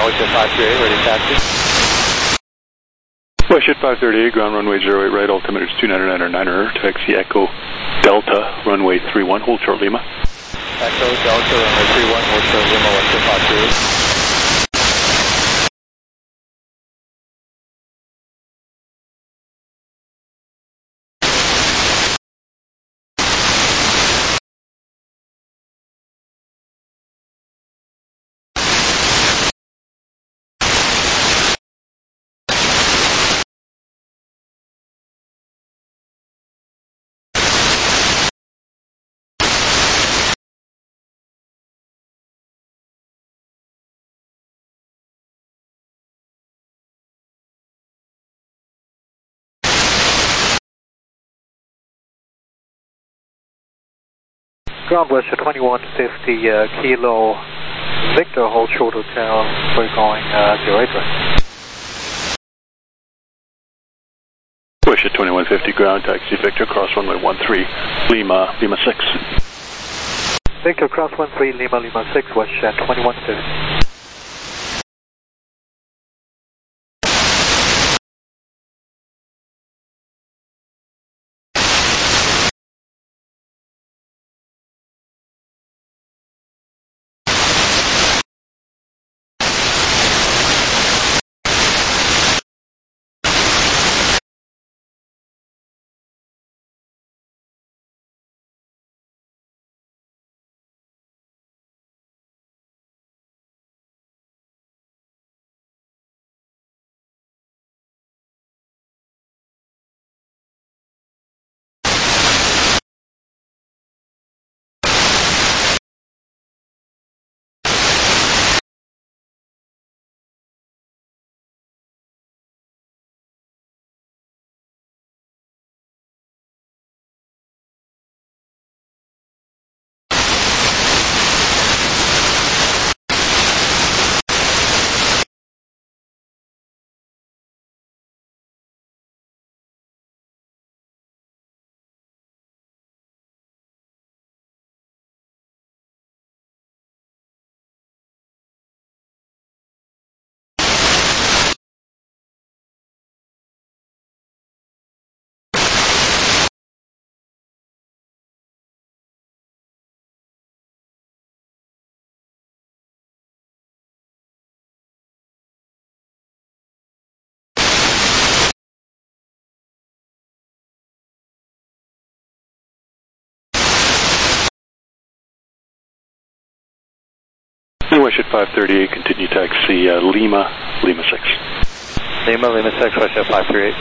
Westjet 538, ready to taxi. Westjet 538, ground runway 08 right, altimeter is 299er, taxi Echo Delta, runway 31, hold short Lima. Echo Delta, runway 31, hold short Lima, Westjet 538. Ground Westjet 2150 Kilo Victor, hold short hotel, we're going 08 right. Westjet 2150, ground taxi Victor, cross runway 13, Lima 6. Victor, cross 13, Lima 6, Westjet 2150. Westjet 538, continue taxi Lima 6. Lima 6, Westjet 538.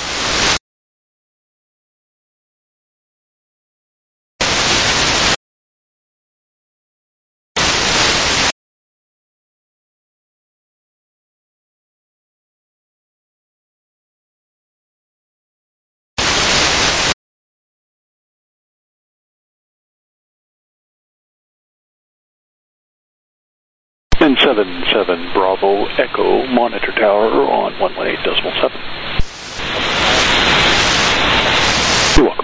And 77 Bravo Echo monitor tower on 118.7. You're welcome.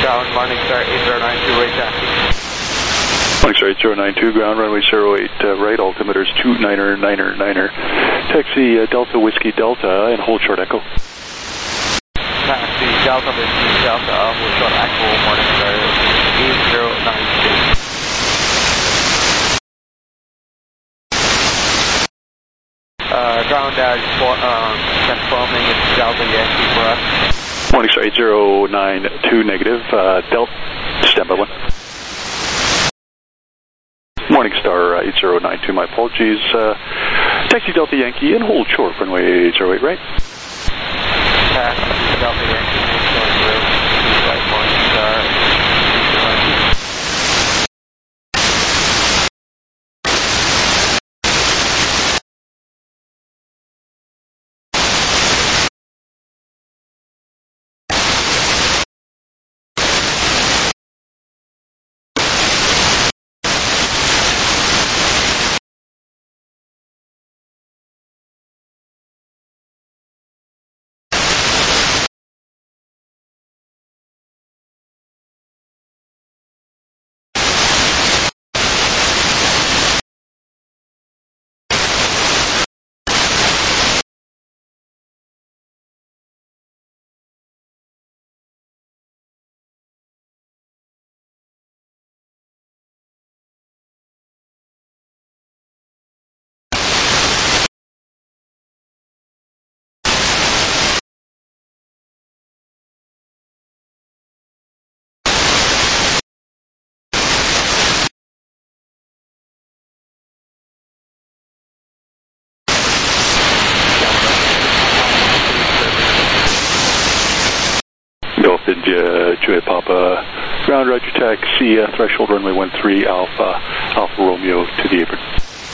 Ground, Morningstar 8092, right taxi. Morningstar 8092, ground runway 08 right, altimeter is 29er. Taxi Delta Whiskey Delta and hold short echo. Taxi Delta Whiskey Delta, hold short echo, Morningstar 8092. Ground dash confirming it's Delta Yankee for us. Morningstar 8092 negative, Delta, standby 1. Morningstar 8092, my apologies. Taxi Delta Yankee and hold short runway 08 right. Taxi Delta Yankee, hold short right, Morningstar 8092. Golf India, Juliet Papa, ground Roger taxi, threshold runway 13 Alpha Romeo to the apron.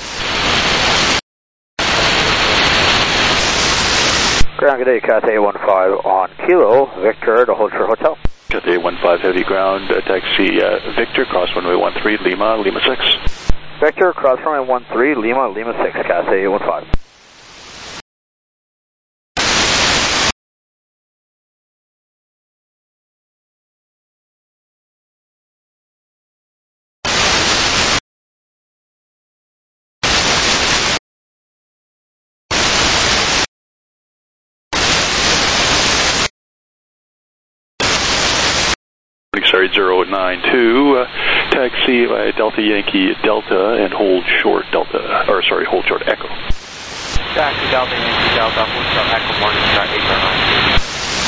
Ground, good day, Cathay 15 on Kilo, Victor to hold short hotel. Cathay 15 heavy ground, taxi Victor, cross runway 13 Lima 6. Victor, cross runway 13 Lima 6, Cathay 15. Sorry, 092, taxi Delta Yankee Delta and hold short Delta, or sorry, hold short Echo. Taxi Delta Yankee Delta, hold short Echo, Morningstar 8092.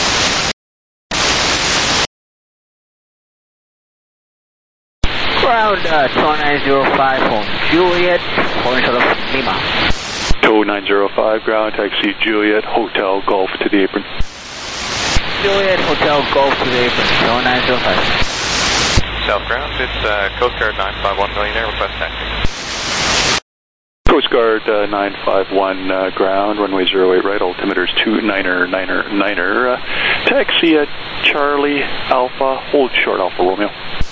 Ground 2905 on Juliet, holding short of Lima. TOW 905, ground taxi Juliet Hotel Golf to the apron. Juliet Hotel Golf to the apron, 0905. South ground, it's Coast Guard 951 Millionaire, request taxi. Coast Guard 951 ground, runway 08 right, altimeter is 29er. Taxi Charlie Alpha, hold short Alpha Romeo.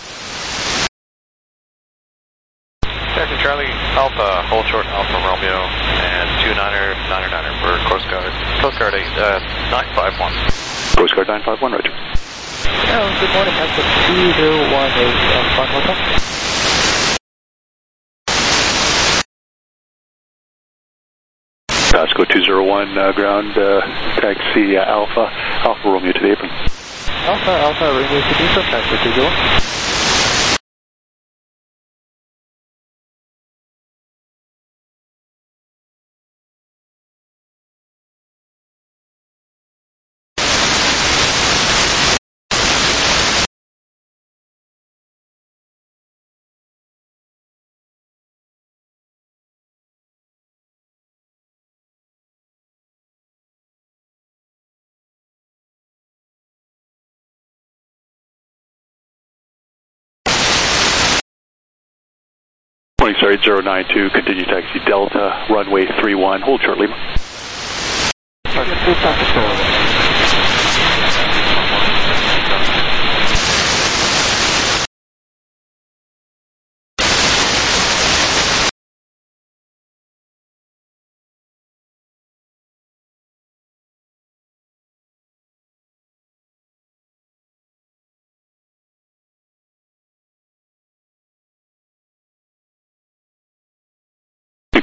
Taxi Charlie Alpha, hold short Alpha Romeo, and 29er for Coast Guard. Coast Guard 951. Coast Guard 951, roger. Good morning, Pastor 2018 Fun Hotel. Pasco 201 ground, taxi Alpha Romeo to the apron. Alpha Romeo to the apron, Pasco 201. Sorry, 092, continue taxi Delta, runway 31, hold short Lima.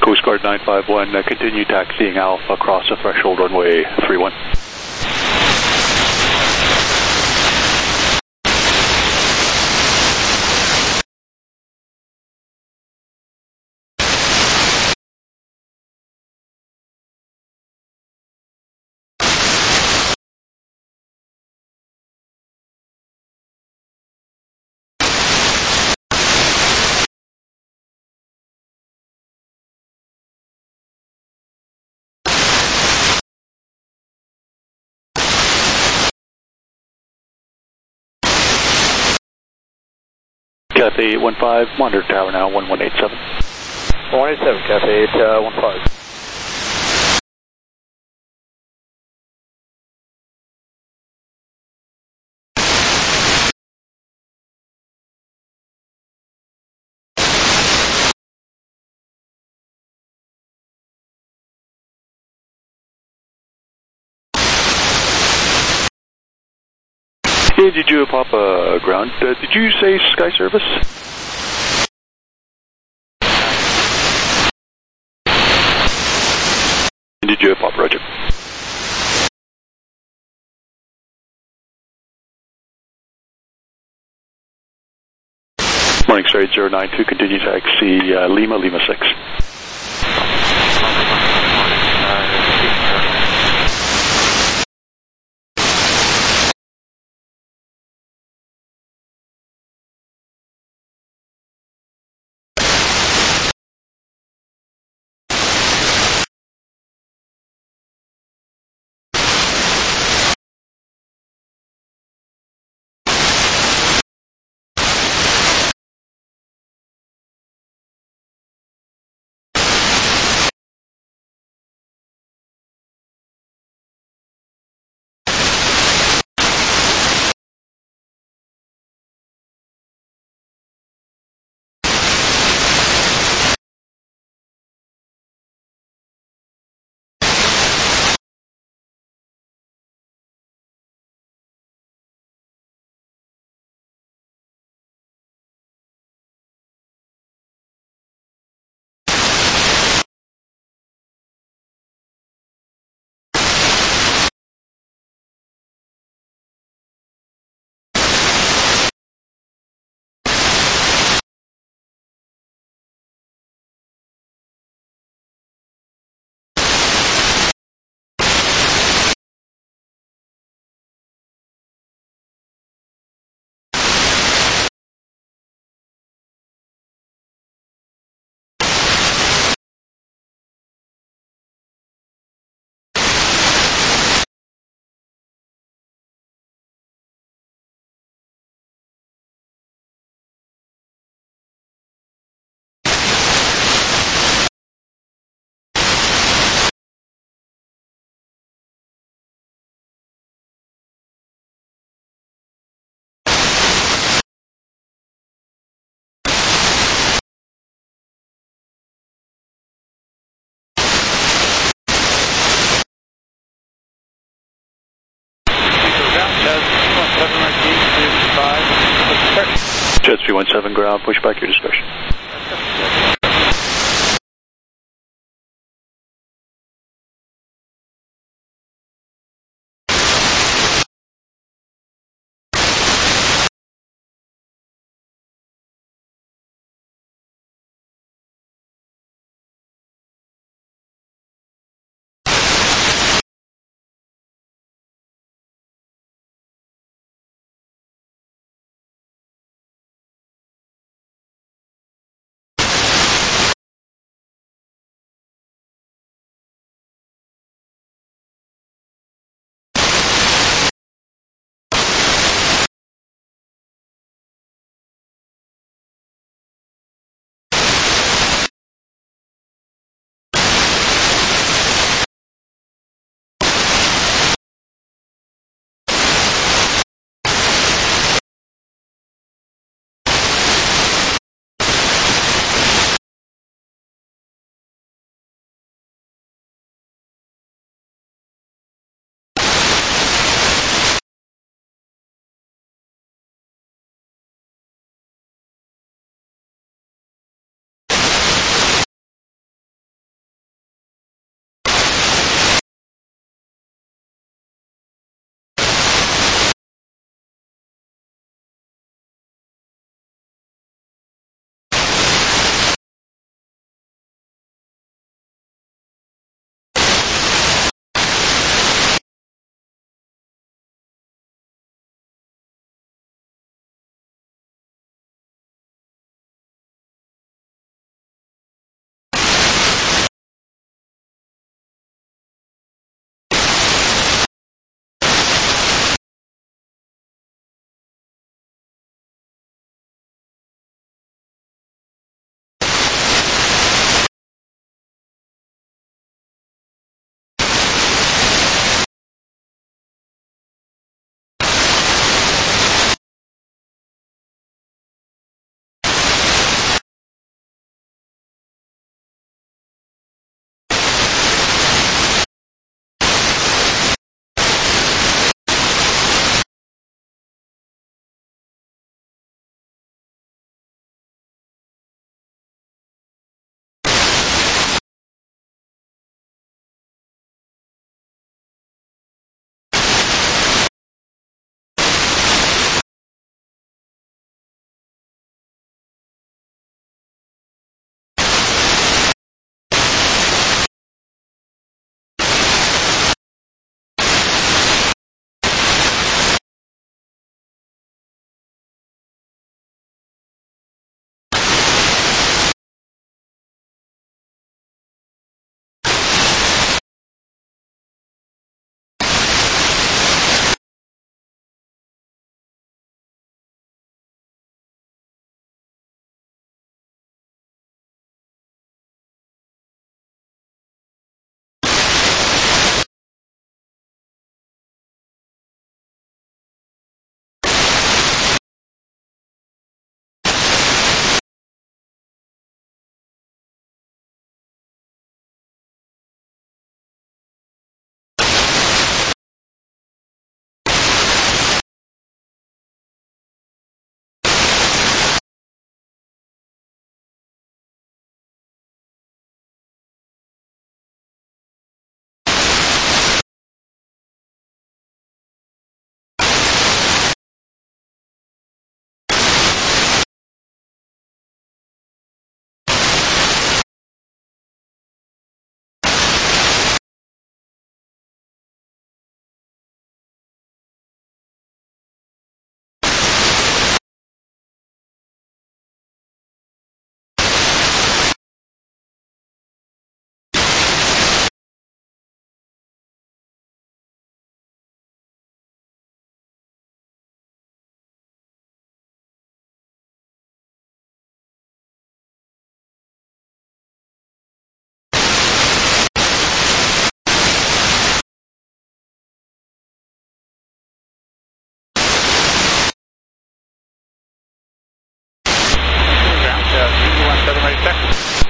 Coast Guard 951, continue taxiing Alpha across the threshold runway 31. Cathay 815, monitor tower now 1187. 187, Cathay 815. Hey, did you pop ground? Did you say Sky Service? Did you pop Roger? Morning, Star 8092, continue taxi Lima, Lima 6. Jets 317 ground, push back your discretion.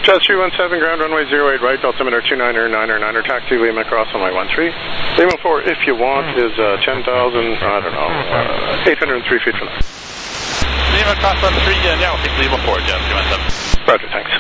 Jazz 317, ground runway 08 right, altimeter 29999, taxi Lima cross runway 13. Lima 4, if you want, is 10,000, I don't know, 803 feet from there. Lima cross 13, now take Lima 4, Jazz 317. Roger, thanks.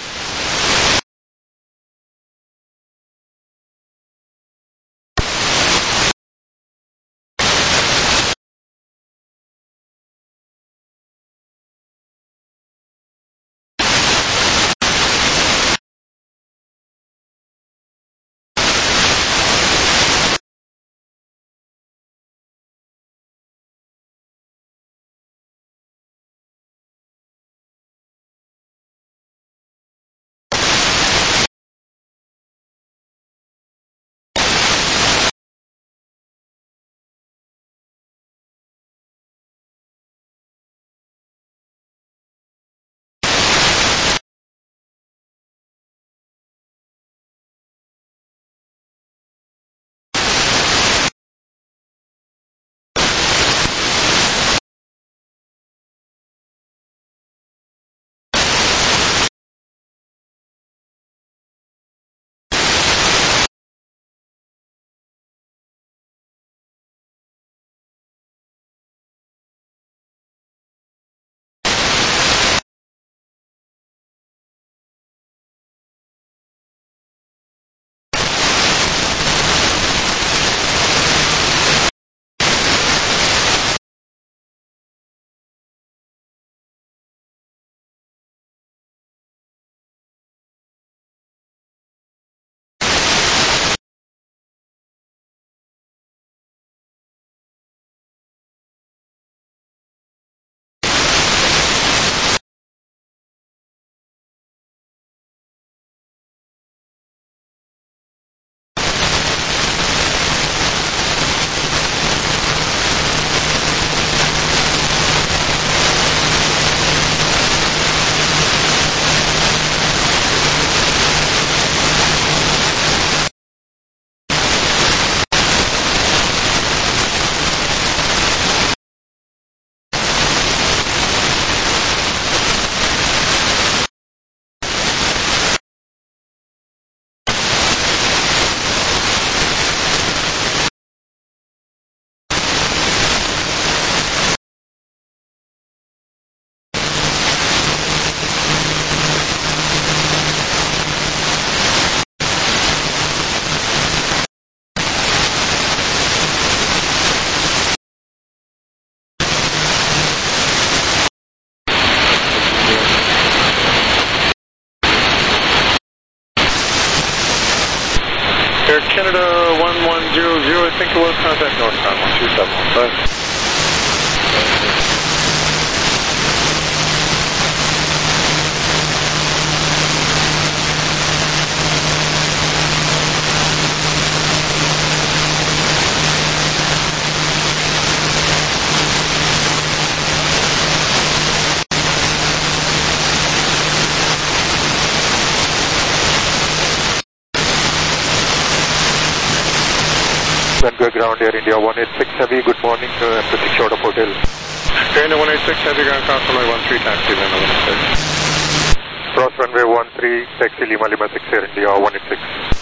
Air Canada 1100, I think it was, contact Northbound 12715. Vancouver ground, Air India 186 Heavy, good morning, Embassy short of hotel. Air India 186 Heavy, ground cross runway 13, taxi Lima 186. Cross runway 13, taxi Lima 6, Air India 186.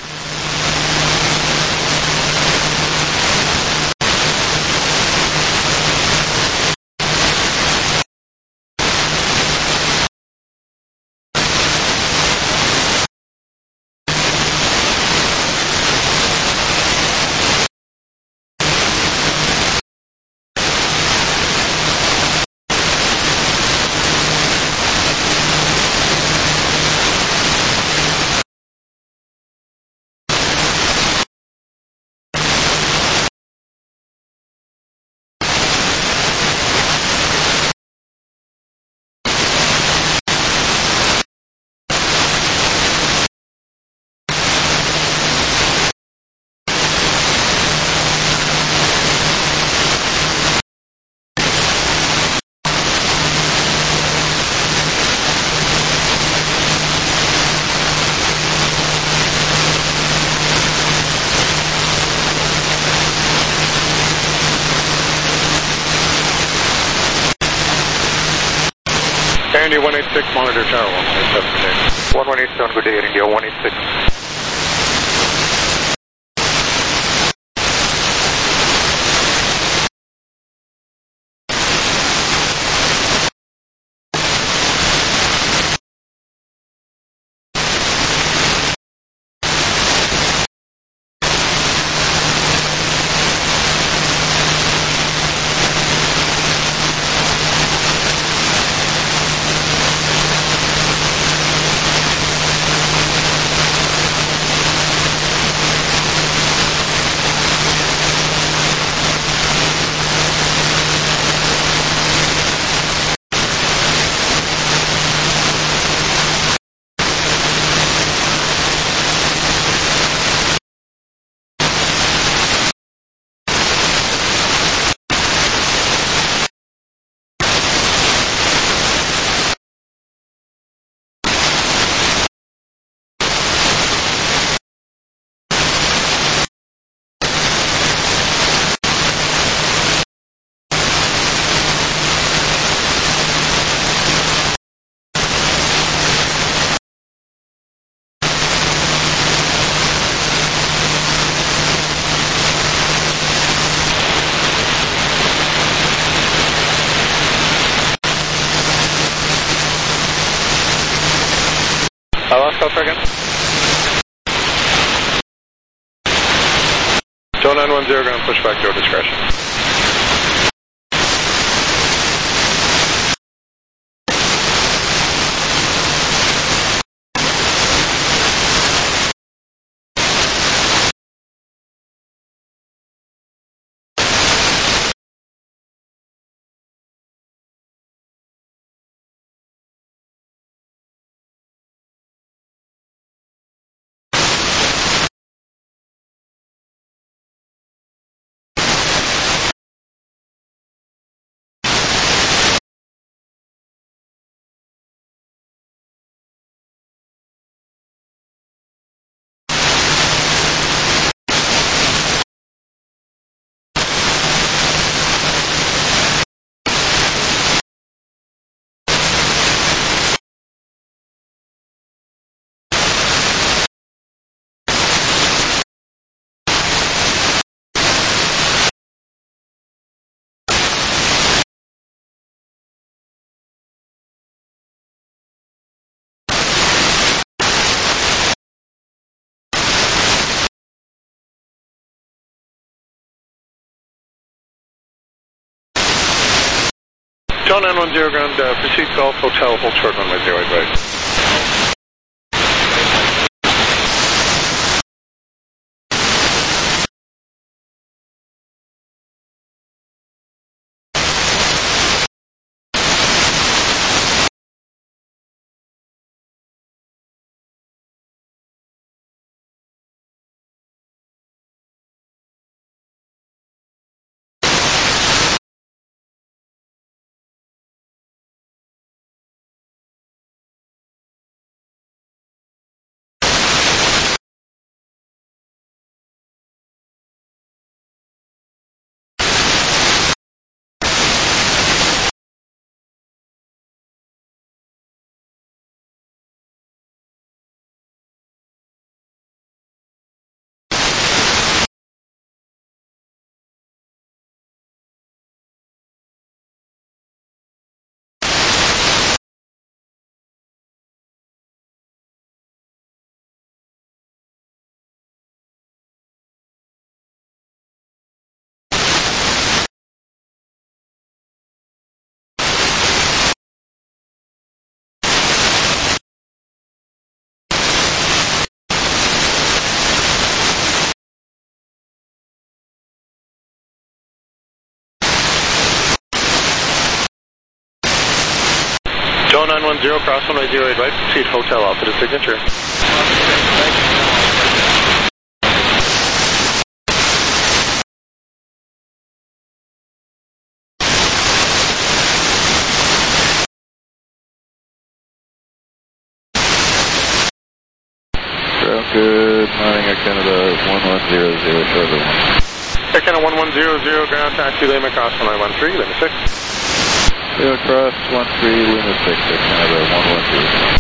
Air India 186, monitor tower 117. 1187, good day, Air India 186. Again. Joe 910, ground push back, your discretion. Joe 910, ground, proceed Golf Hotel, hold short runway 08 right. Joe 910, cross runway 08 right, proceed Hotel Alpha to signature. Good morning, Air Canada 1100, short of 1. Air Canada 1100, ground taxi, Lima, cross runway 13, Lima 6. Lima Cross 13, Lima 6, Canada 112.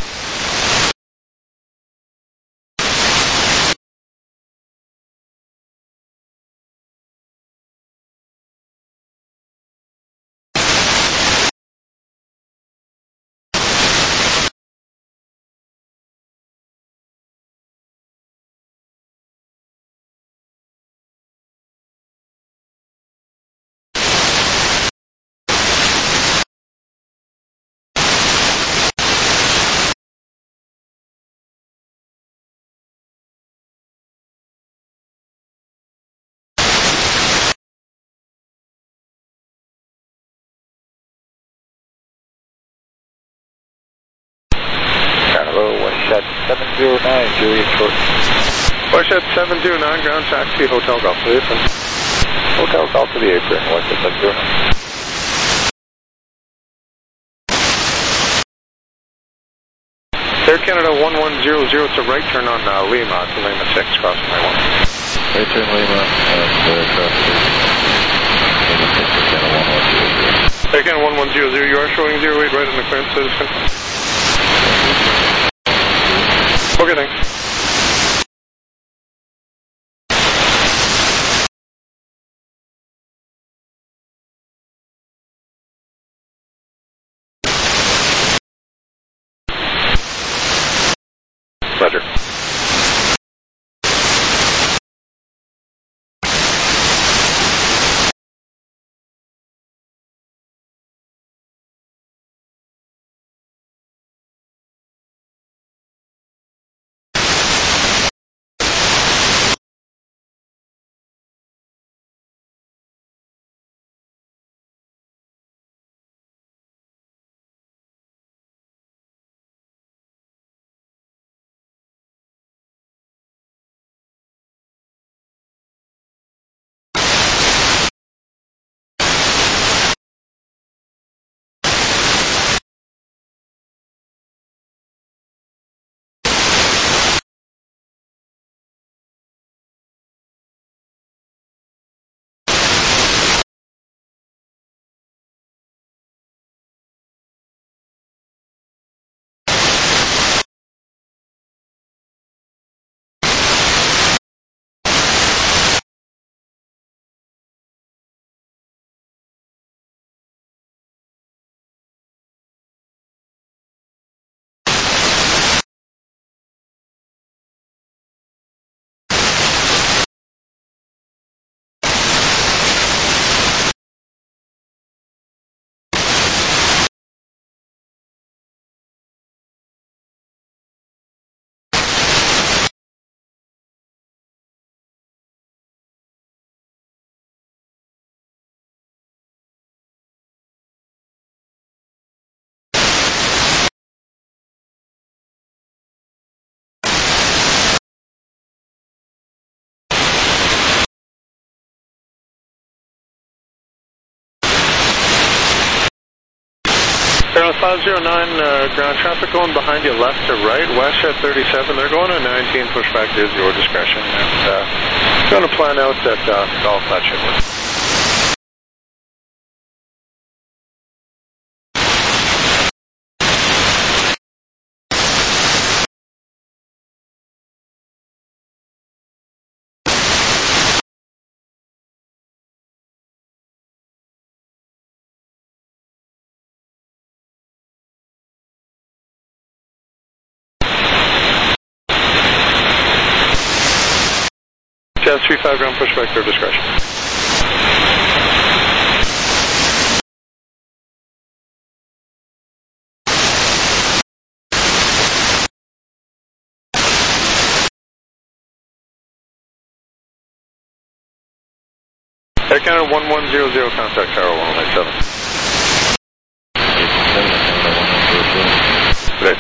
Westshed 709, Juliet Short. Westshed 709, ground taxi, Hotel Golf to the apron. Hotel Golf to the apron, Westshed 709. Air Canada 1100 to right turn on Lima to Lima 6, cross runway 1. Right turn Lima and cross to Lima 6, Canada 1100. Air Canada 1100, you are showing 08 right on the clearance, citizen. Okay, thanks. Roger. Airline 509, ground traffic going behind you left to right, Westshed 37, they're going to 19, pushback is your discretion, and going to plan out that golf that should work. Jazz 35 ground pushback, their discretion. Air Canada 1100, contact Tower 1187. Great.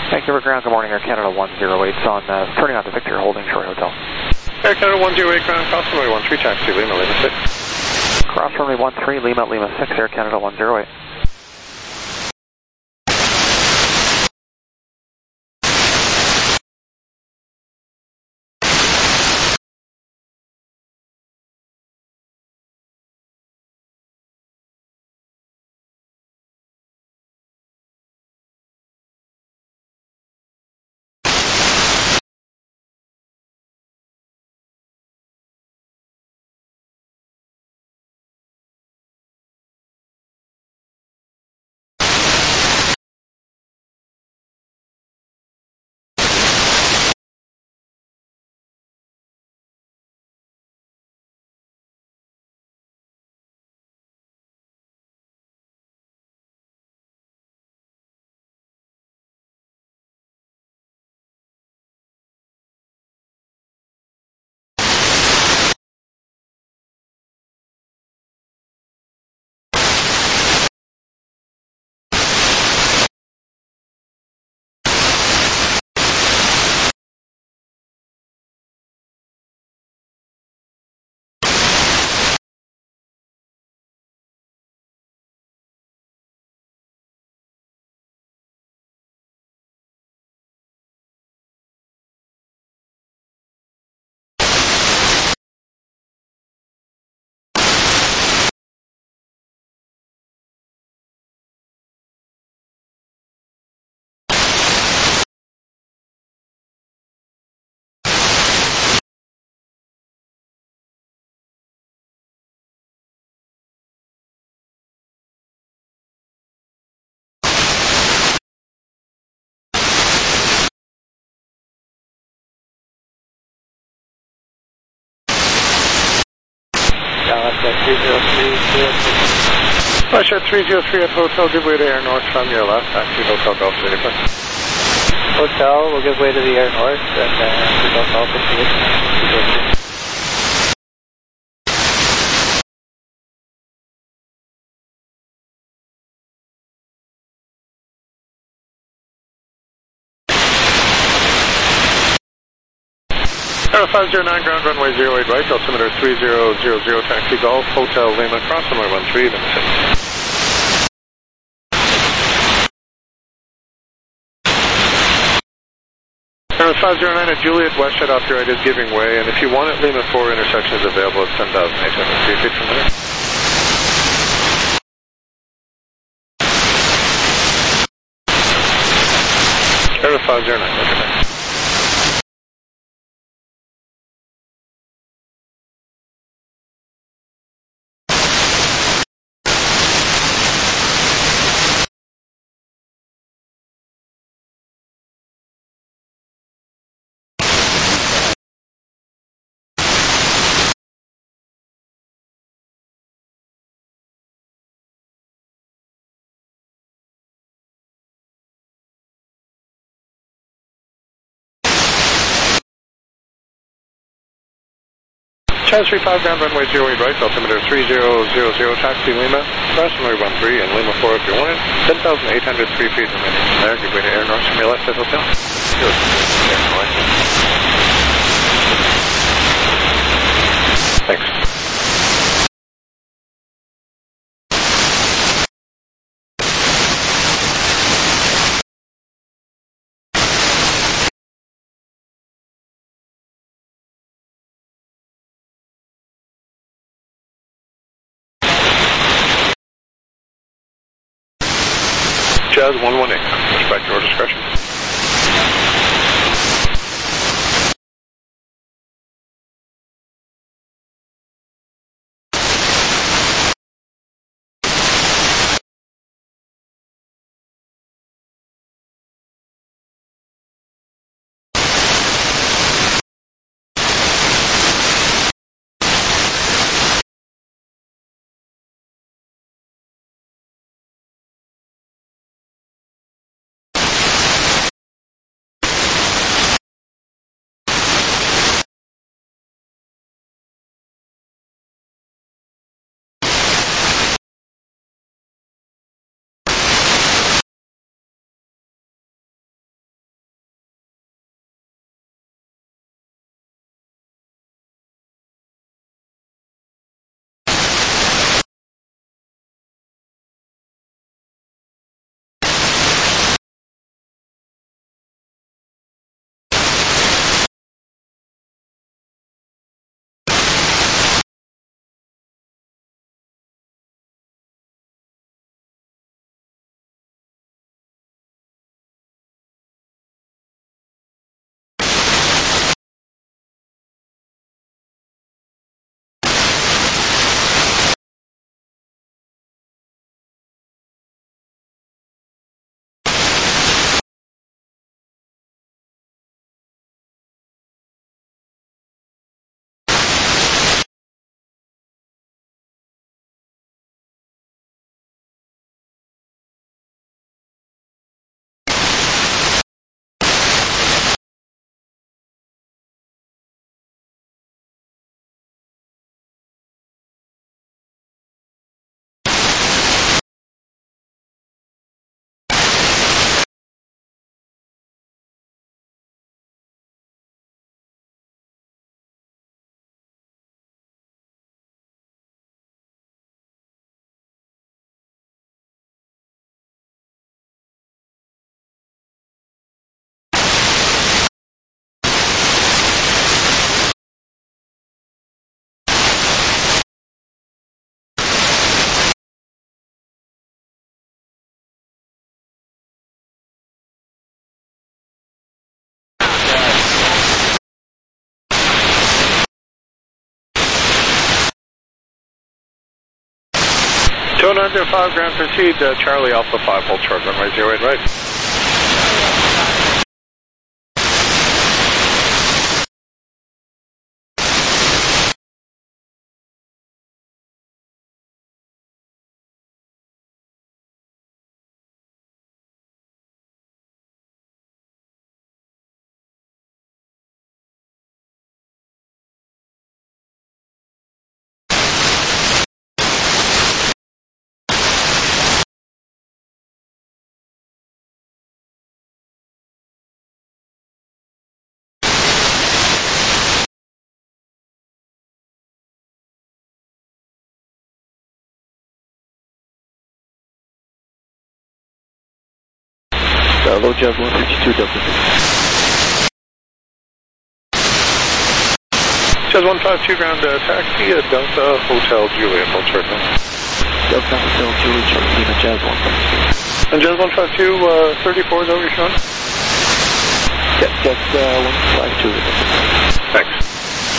Vancouver Ground, good morning, Air Canada 108's on, turning on to Victor, holding short hotel. Air Canada 108 Ground, cross runway 13, taxi Lima, Lima 6. Cross runway 13, Lima, Lima 6, Air Canada 108. Russia 303 at Hotel, give way to Air North from your left, taxi Hotel Golf City. Hotel, we'll give way to the Air North, and Golf Alpha City. Air 509 ground runway 08 right, altimeter 3000, taxi Golf, Hotel Lima, cross runway 13, Lima 6. Air 509 at Juliet, west off your right is giving way, and if you want it, Lima 4 intersection is available at 10,800 feet from there. Air 509, look at that. Chaz 35 ground runway 08 right, altimeter 3000, taxi Lima, cross runway 13, and Lima 4 if you want it, 10,803 feet remaining from there, give way to Air North from your left at Hotel. Air North. Thanks. Jazz 118, respect your discretion. Joe 905, ground proceed, Charlie Alpha 5, hold short, runway 08 right. Hello, Jazz 152 Delta. Jazz 152, ground taxi, Delta Hotel Juliet, hold short now. Delta Hotel Juliet, Lima Jazz 152. And Jazz 152, 34 is over your phone? Yeah, that's 152. Thanks.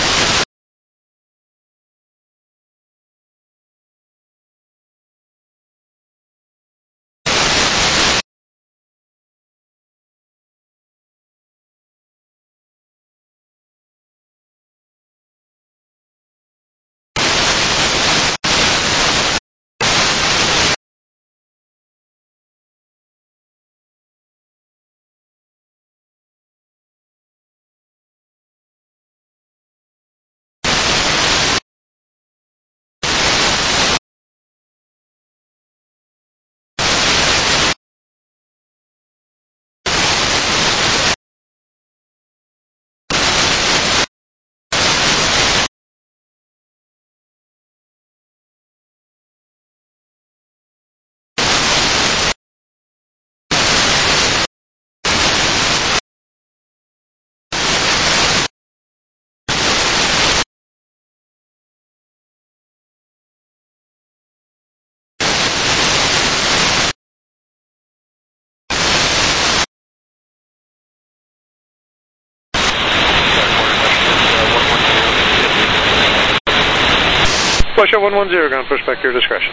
Russia 110, ground push back to your discretion.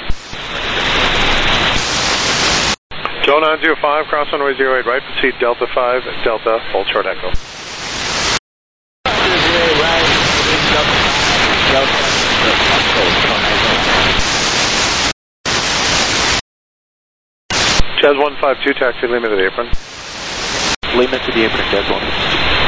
Joe 905, cross runway 08 right, proceed Delta 5, Delta, hold short echo. Jazz 152, taxi Lima to the apron. Lima to the apron, Jazz 152.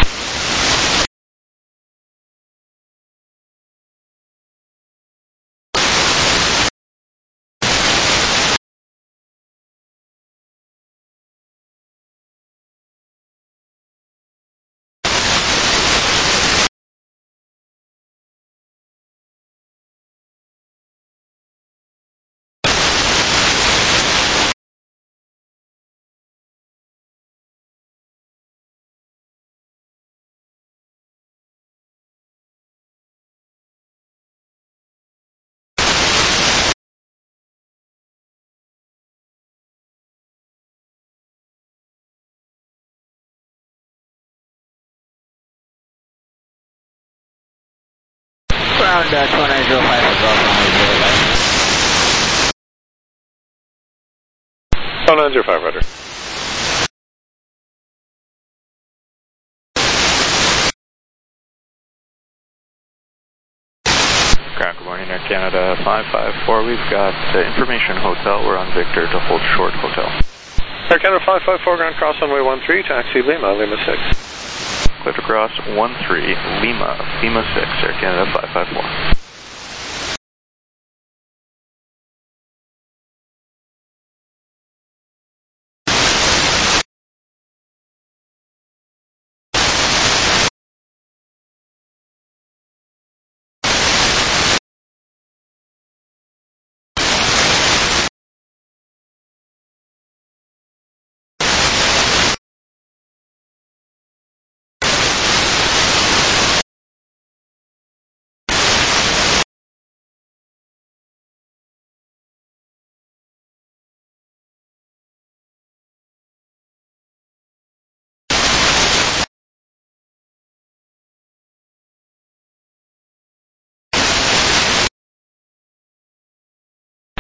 Ground 2905 is off on 0905, Roger. Ground, good morning, Air Canada 554. We've got Information Hotel. We're on Victor to hold short hotel. Air Canada 554, ground cross runway 13, taxi Lima, Lima 6. Cliff across 13, Lima, Lima 6, Air Canada 554.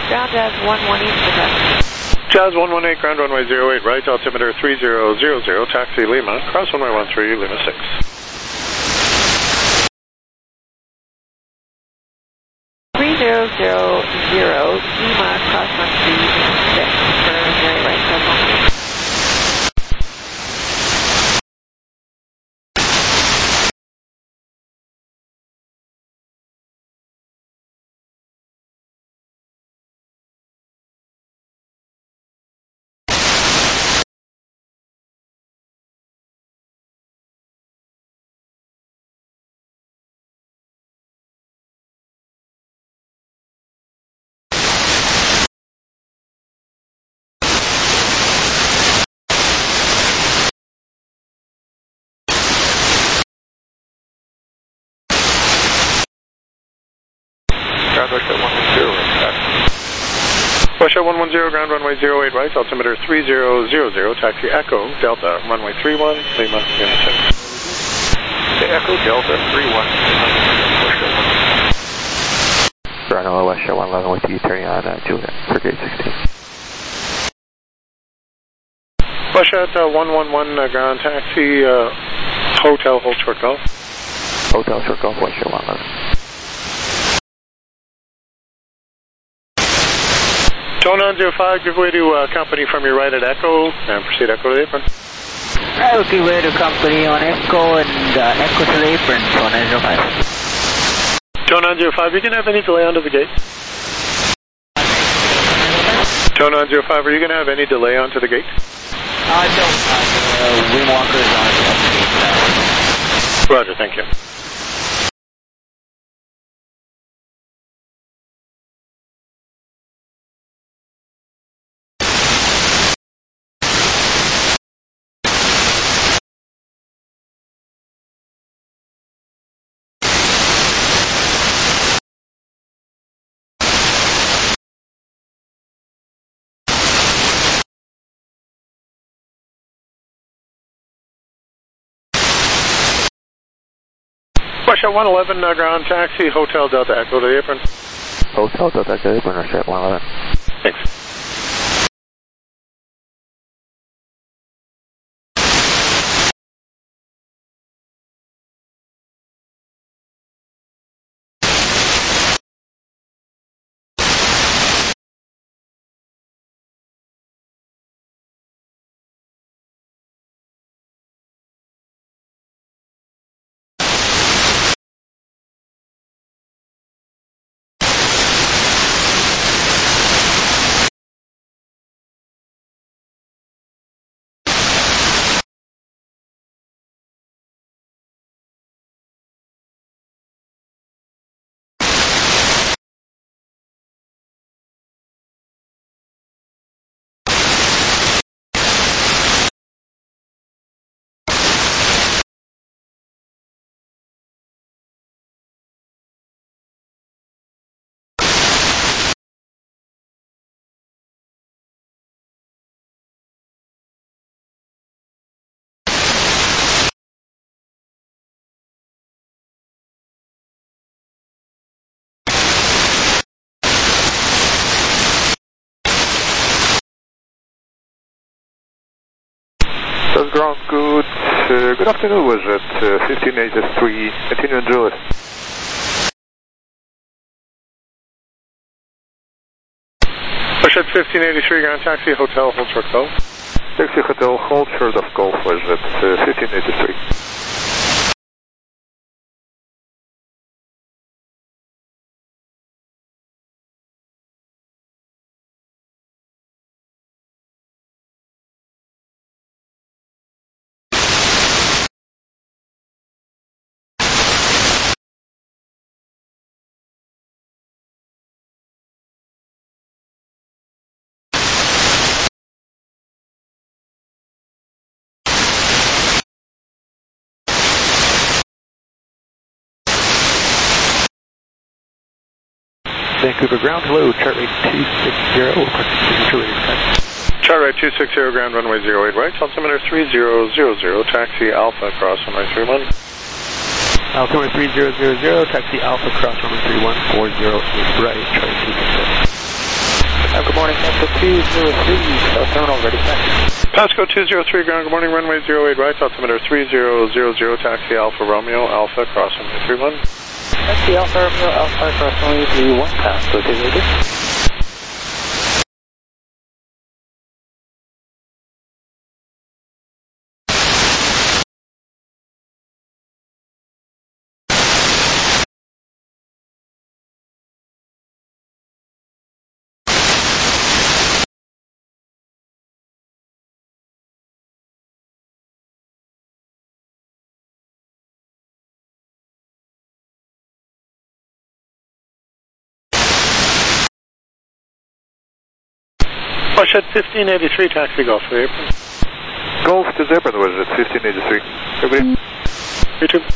Ground Jazz 118 for taxi. Jazz 118, ground runway 08, right, altimeter 3000, taxi Lima, cross runway 13, Lima 6. Lima, cross 13, 6 for very right, cross 118. Russia 110, ground runway 08, right, altimeter 3000, taxi Echo, Delta, runway 31, Lima, Lima 6. Echo, Delta, 31. Bravo, West 111 with you, turning on Juliet for gate 16. Russia 111, ground taxi, Hotel, hold short golf. Hotel, short golf, West 111. Tone on 05, give way to company from your right at Echo, and proceed Echo to the apron. I will give way to company on Echo and Echo to the apron, Tone on 05. Tone on 05, you going to have any delay onto the gate? Tone on 05, are you going to have any delay onto the gate? No, wing walker is on the gate. Roger, thank you. Russia 111, ground taxi, Hotel Delta Echo to the apron. Hotel Delta Echo to the apron, Russia 111. Thanks. That's ground good. Good afternoon, was at 1583, continue on Juliet. Push at 1583, ground taxi, Hotel, hold short golf. Taxi Hotel, hold short of golf was at 1583. Vancouver ground, hello, chart rate 260, Chart rate 260, ground runway 08 right, altimeter 3000, taxi Alpha, cross runway 31. Altimeter 3000, taxi Alpha, cross runway 31, 40 right, chart 260. Good morning, Pasco 203, South Terminal, ready taxi. Pasco 203, ground, good morning, runway 08 right, altimeter 3000, taxi Alpha Romeo, Alpha, cross runway 31. Taxi Alpha Romeo, Alpha, cross runway 31, Pasco 203. Push at 1583, taxi Golf to the apron. Golf to the apron was at 1583. Everybody? You too.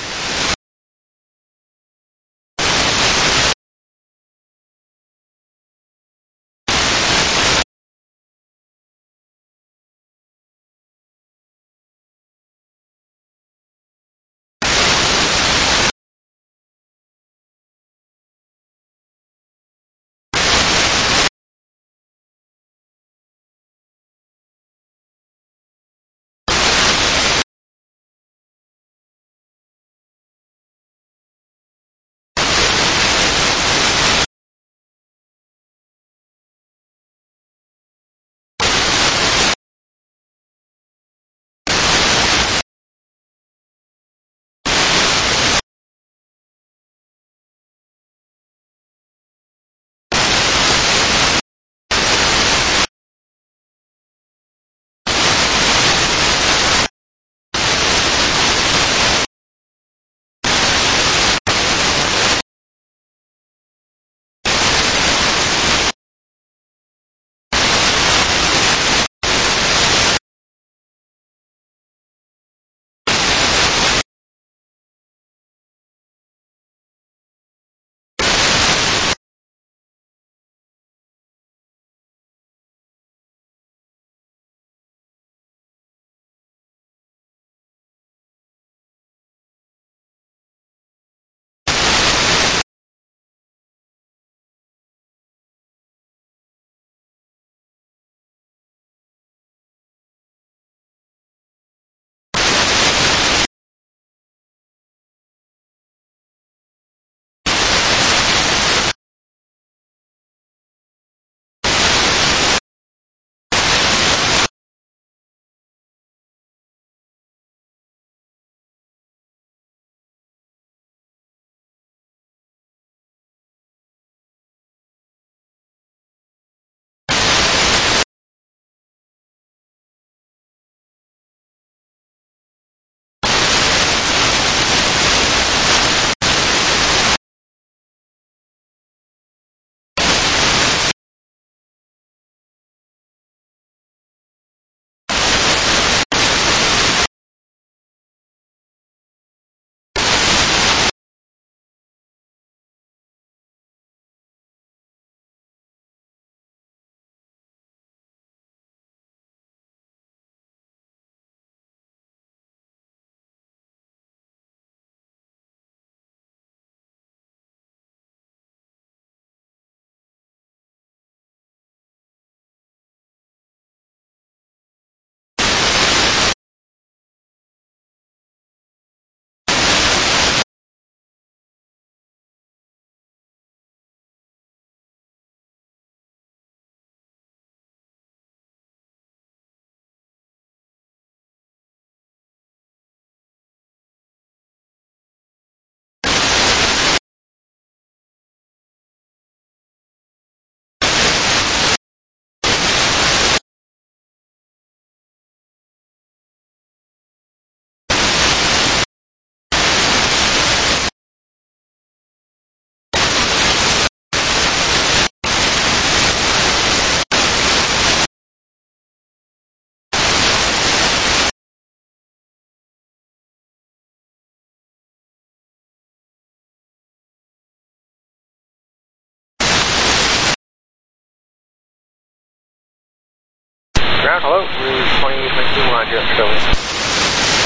Ground, hello, Roof 2022, Roger,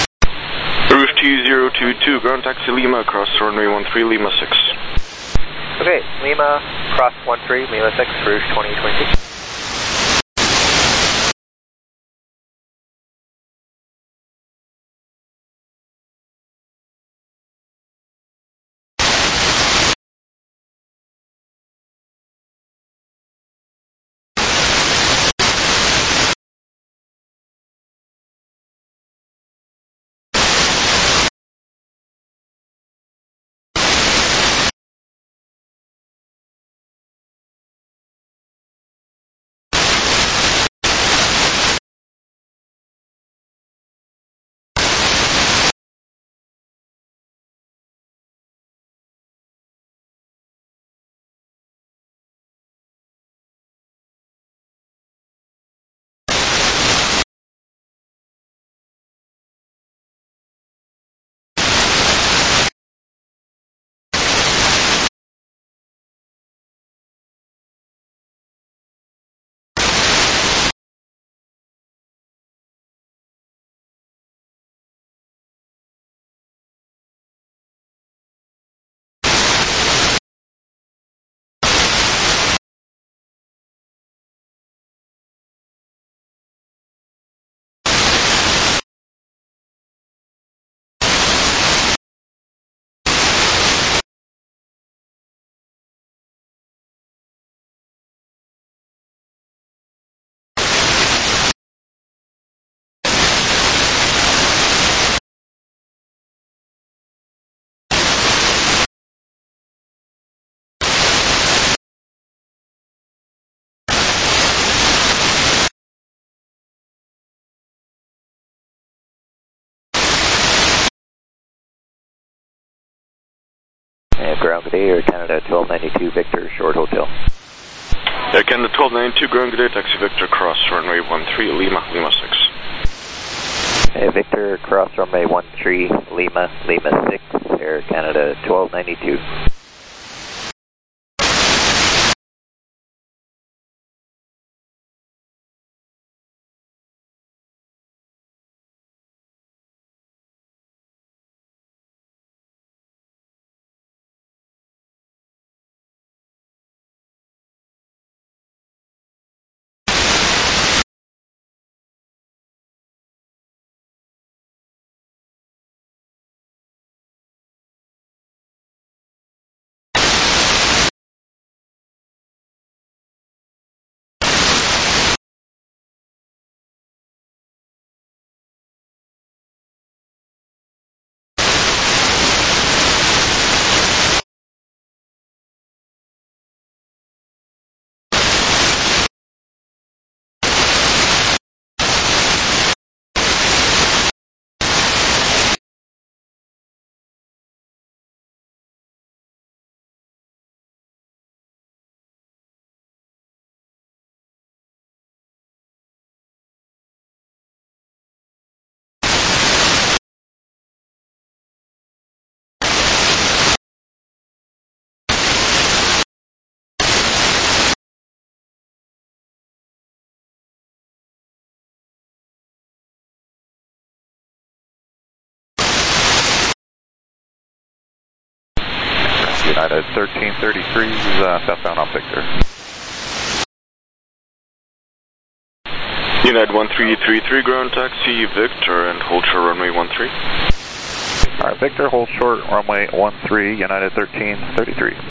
Roof 2022, ground taxi Lima, across runway 13 Lima 6. Okay, Lima, cross 13, Lima 6, Rouge 2022. Ground good day, Air Canada 1292 Victor, short hotel. Air Canada 1292, ground good day, taxi Victor, cross runway 13, Lima, Lima 6. Victor, cross runway 13, Lima, Lima 6, Air Canada 1292. United 1333 southbound on Victor. United 1333, ground taxi Victor, and hold short runway 13. Alright, Victor, hold short runway 13, United 1333.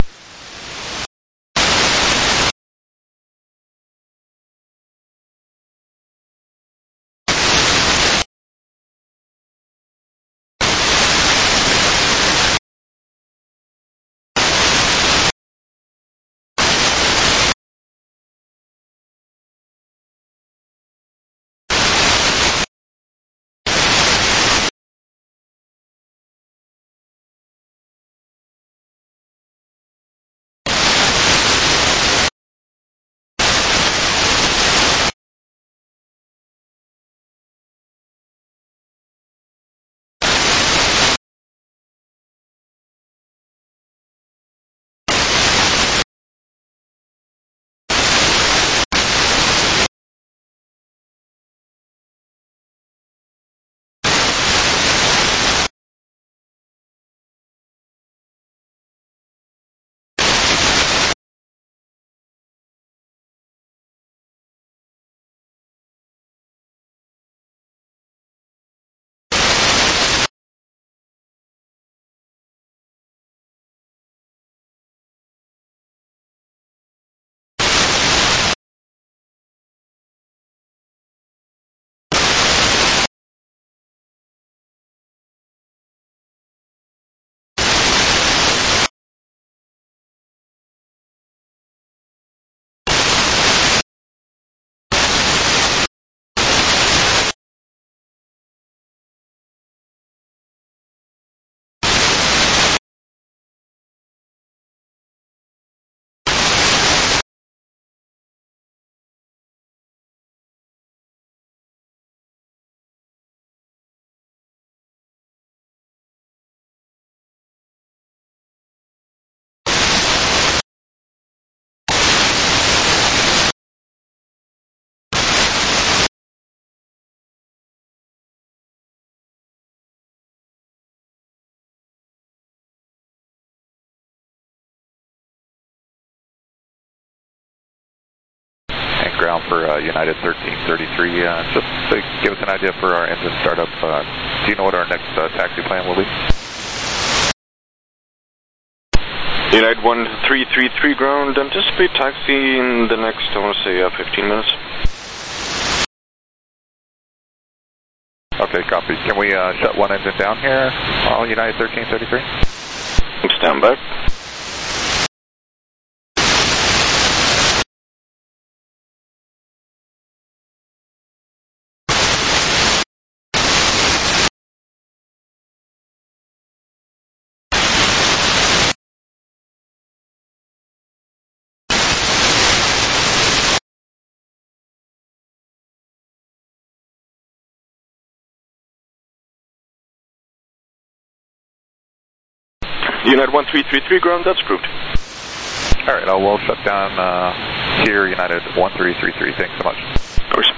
ground for United 1333, just to give us an idea for our engine startup. Do you know what our next taxi plan will be? United 1333 ground, anticipate taxi in the next, I want to say, 15 minutes. Okay, copy. Can we shut one engine down here, United 1333? Stand by. United 1333 ground, that's approved. All right, we'll shut down here, United 1333. Thanks so much. Of course.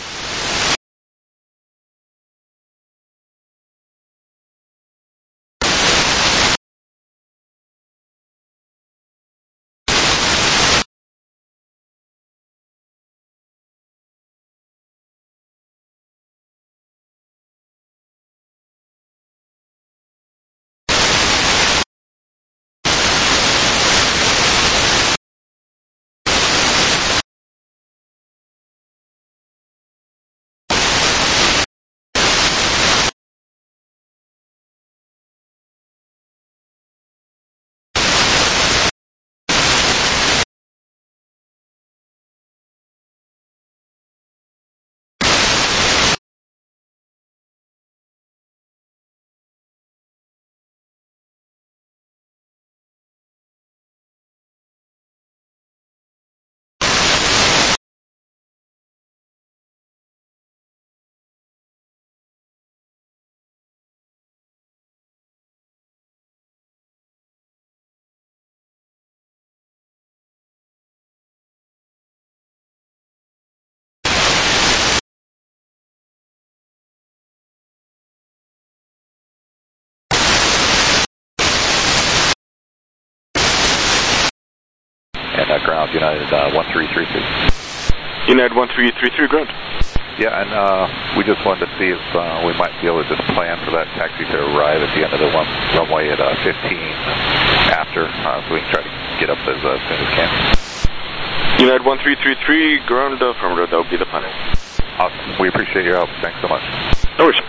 And ground, United 1333. United 1333 ground. Yeah, and we just wanted to see if we might be able to just plan for that taxi to arrive at the end of the runway at 15 after, so we can try to get up as soon as we can. United 1333 ground, affirmative, that would be the plan. Awesome. We appreciate your help. Thanks so much. No worries.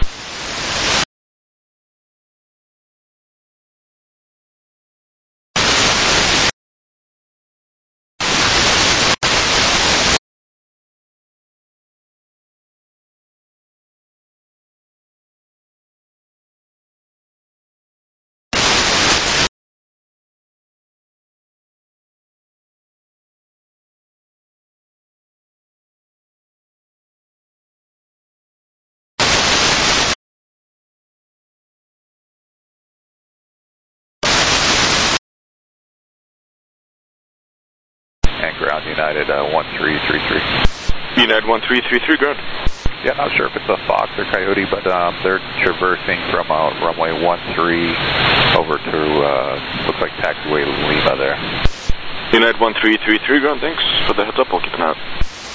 And ground, United 1333. United 1333 ground. Yeah, not sure if it's a Fox or Coyote, but they're traversing from runway 13 over to, looks like taxiway Lima there. United 1333 ground, thanks for the heads up, I'll keep an eye out.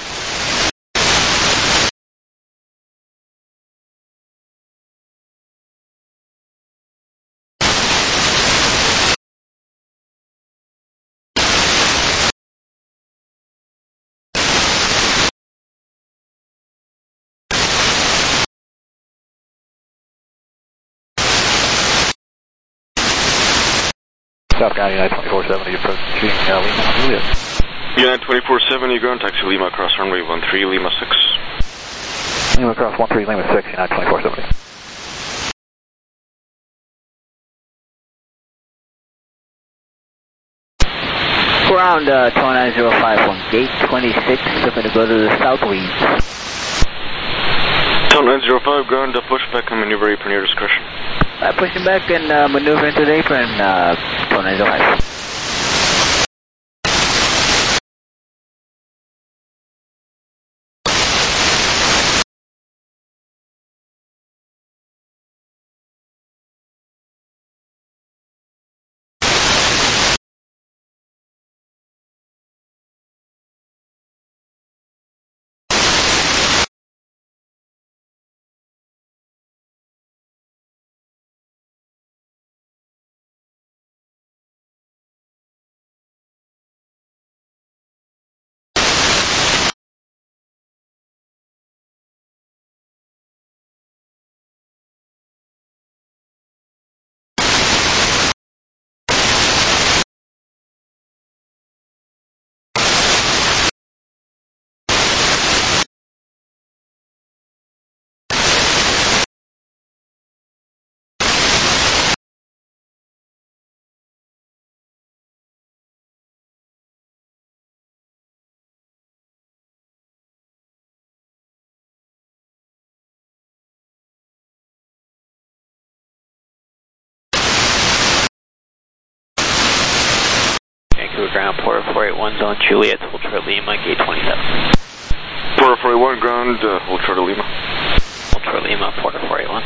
South County, United 2470, approaching Lima, Juliet. United 2470, ground, taxi Lima across runway 13, Lima 6. Lima across 13, Lima 6, United 2470. Ground 29051, gate 26, looking to go to the southwest. 905, ground, push back and maneuver apron your discretion. Pushing back and maneuver into the apron, 29005. to a ground, Porter 481, Zone Juliet, Ultra Lima, gate 27. Porter 481, ground, Ultra Lima. Ultra Lima, Porter 481.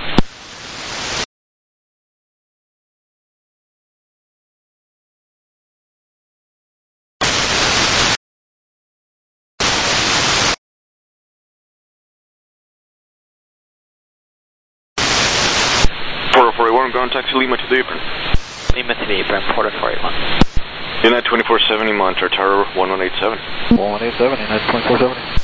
Porter 481, ground taxi Lima to the apron. Lima to the apron, Porter 481. United 2470, monitor tower 1187. 1187, United 2470.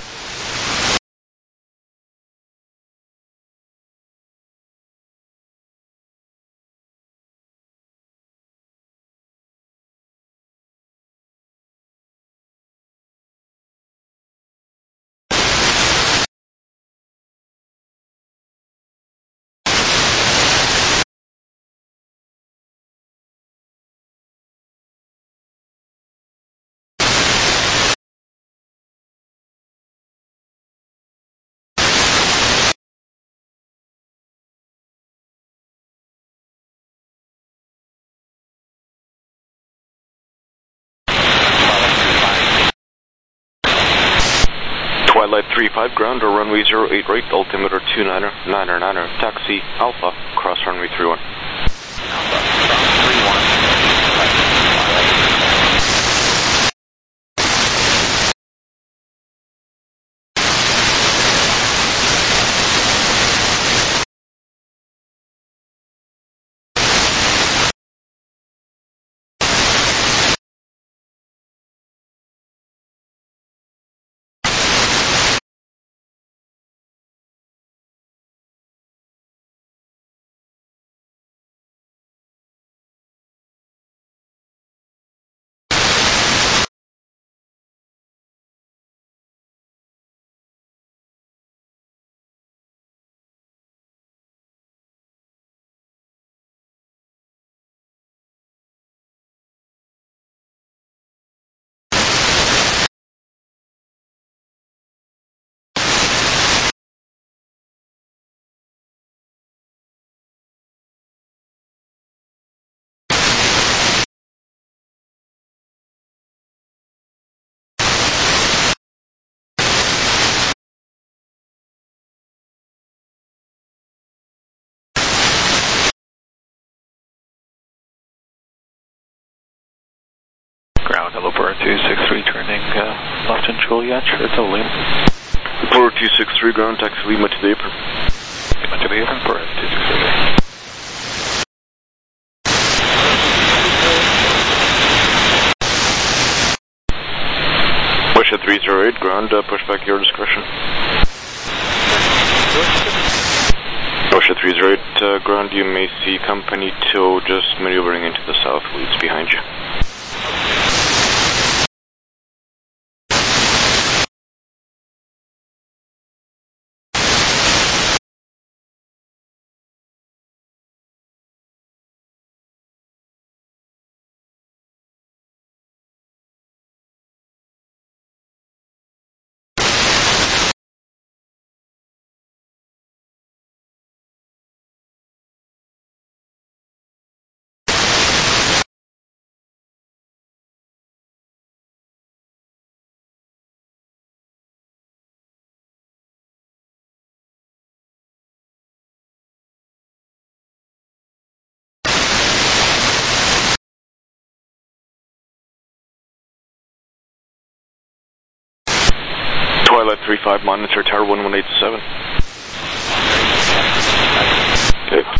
Twilight 35, ground or runway 08 right, altimeter 2999er, taxi Alpha, cross runway 31. Alpha, cross 31. Ground, hello, Porter 263, turning left in Juliet, Churchill, Lima. Porter 263, ground, taxi Lima to the apron. Lima to the apron, Porter 263. Russia 308, ground, push back your discretion. Russia 308, ground, you may see company 2 just maneuvering into the south, leads behind you. Twilight 35, monitor tower 1187. Okay.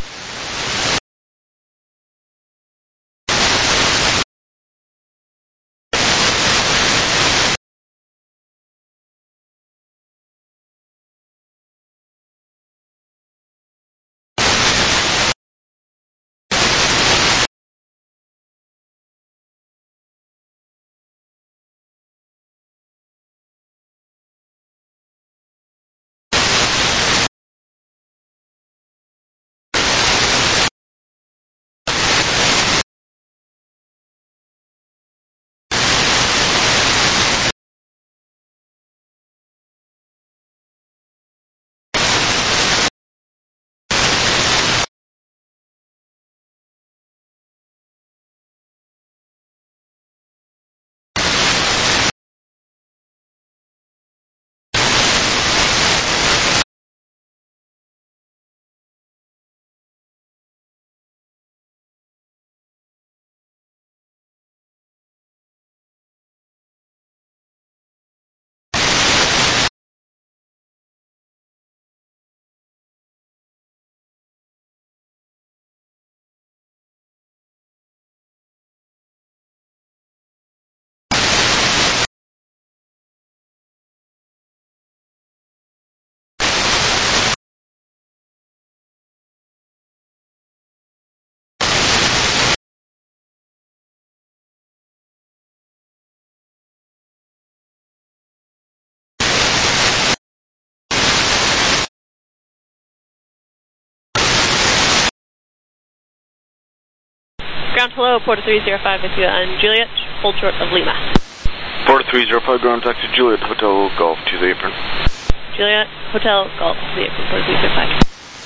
Ground hello, Porter 305 with you on Juliet, hold short of Lima. Porter 305, ground taxi Juliet, Hotel Golf to the apron. Juliet, Hotel Golf to the apron, Porter 305.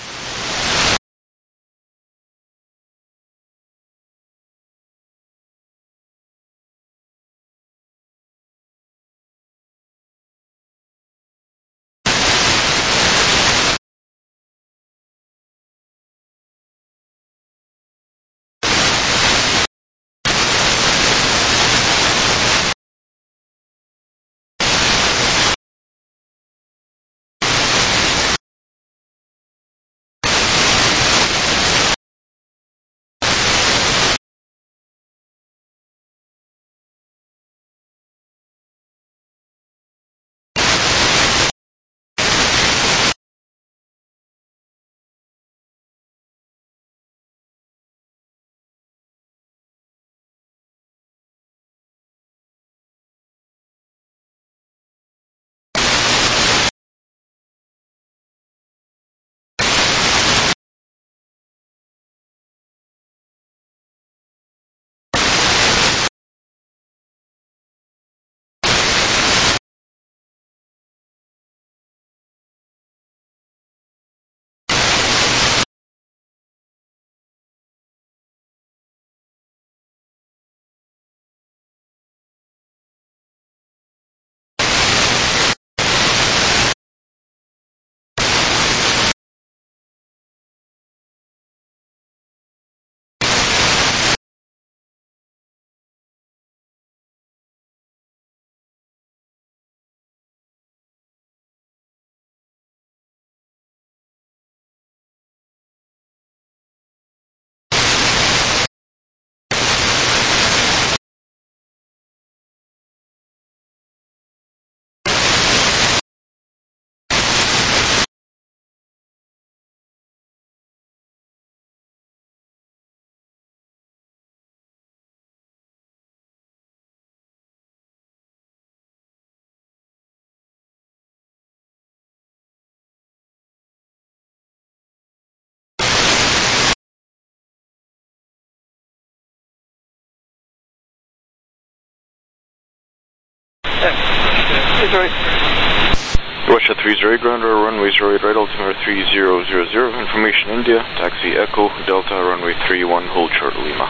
Russia 30, ground runway 08 right, altimeter 3000, information India, taxi Echo, Delta, runway 31, hold short Lima.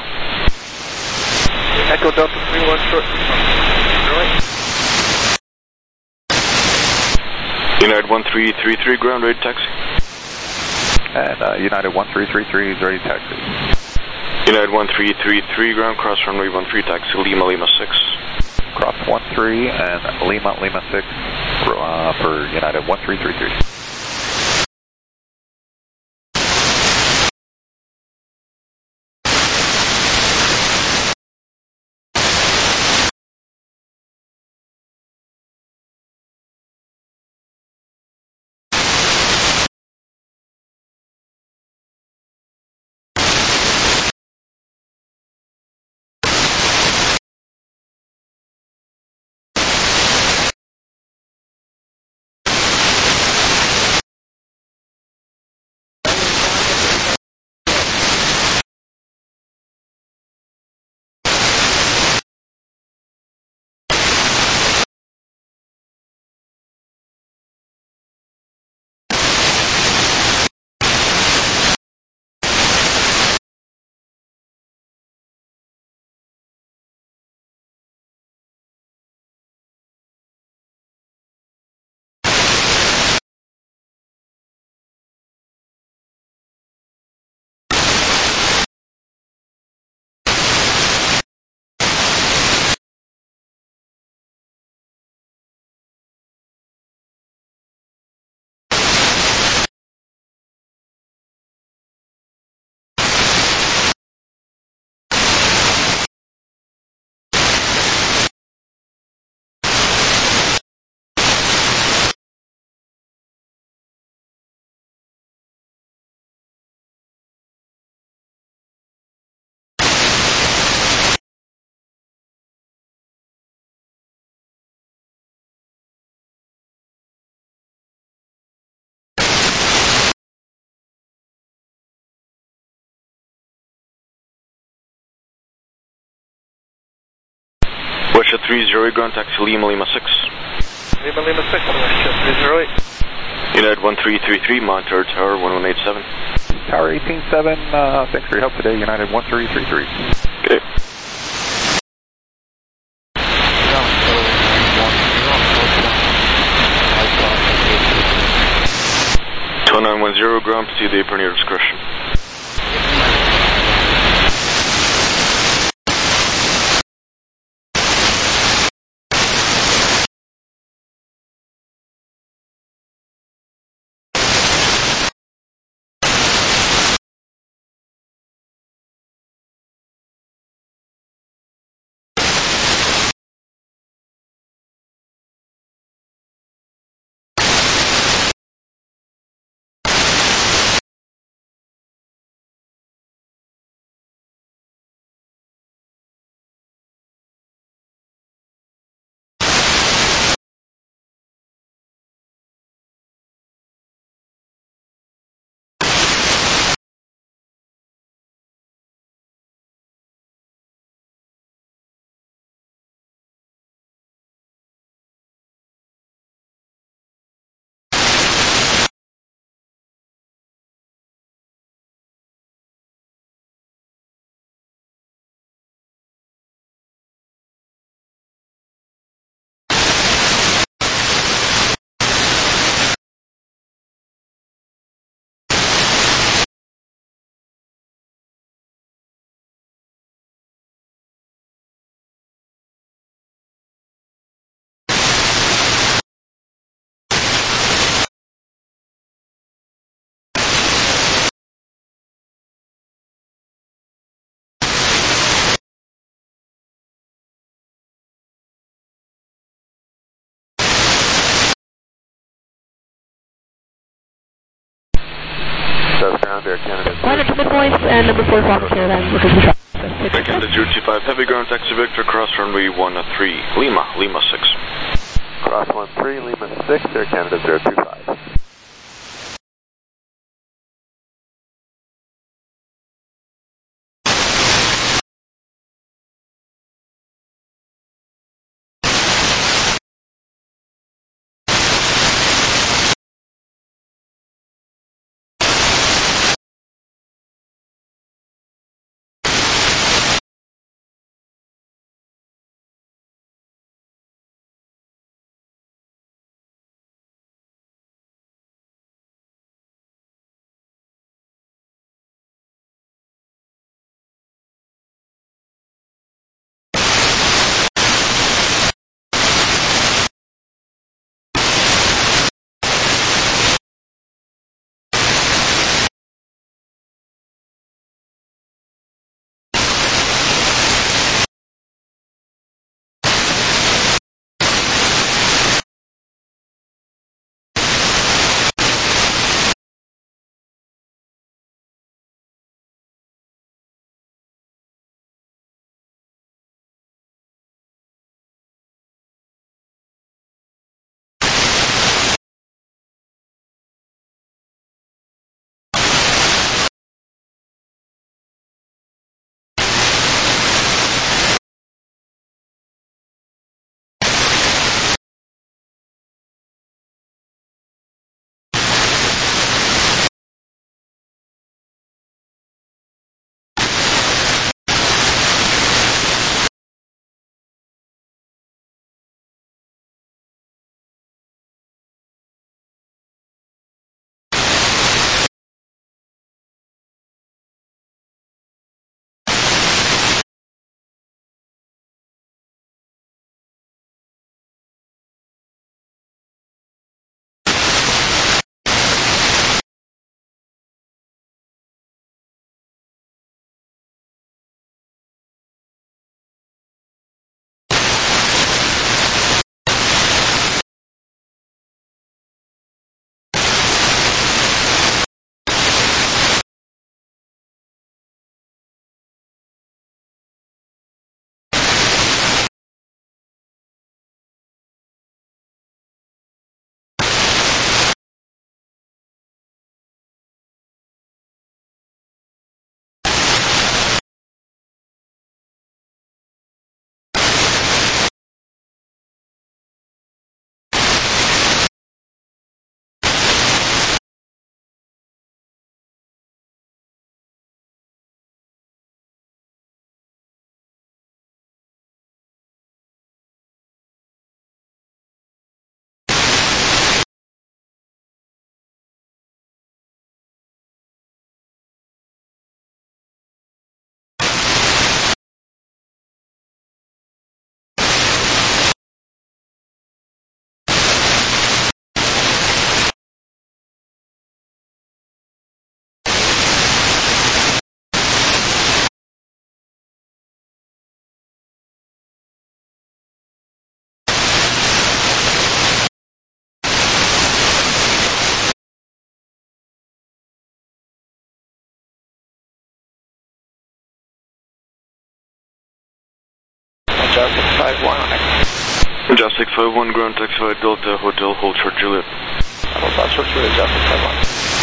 Echo Delta 31, short Lima. United 1333, ground ready taxi. And United 1333 is ready taxi. United 1333, ground cross runway 13 taxi, Lima, Lima 6. Cross 13 and Lima, Lima 6 for United 1333. 30 ground taxi Lima Lima 6. Lima Lima 6 on Westjet 308. United 1333, monitor tower 1187. Tower 187, thanks for your help today, United 1333. Okay. Tower 910, ground, proceed the apron, your discretion. Air Canada. Line up to midpoint and number 4 Fox Airlines looking for traffic. Canada 025, heavy ground taxi Victor, cross runway 13, Lima, Lima 6. Cross 13, Lima 6, Air Canada 025. 651 on Echo. Just 651, ground taxi Delta, Hotel, hold short Juliet. Hold short Juliet, Just 651.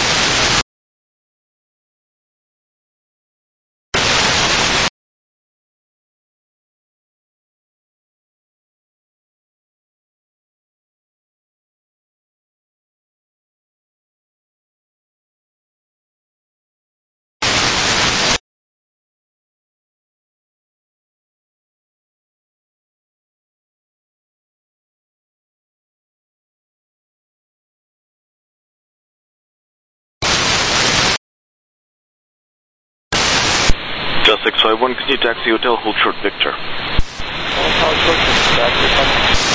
Just 651, can you taxi Hotel, hold short Victor? Hold short Victor,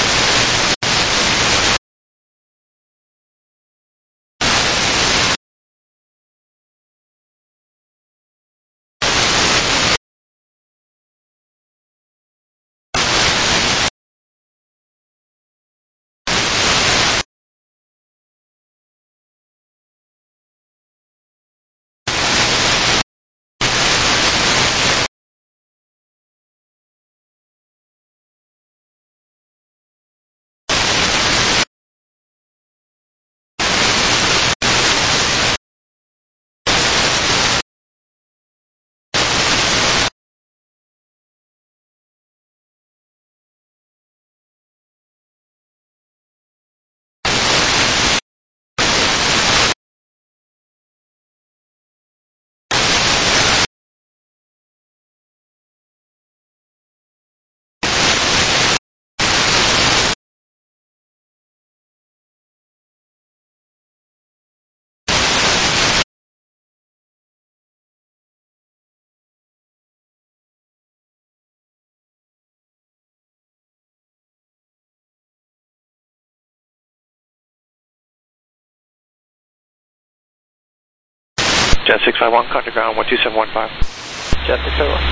Jet 651, contact ground 12715. Jet 651.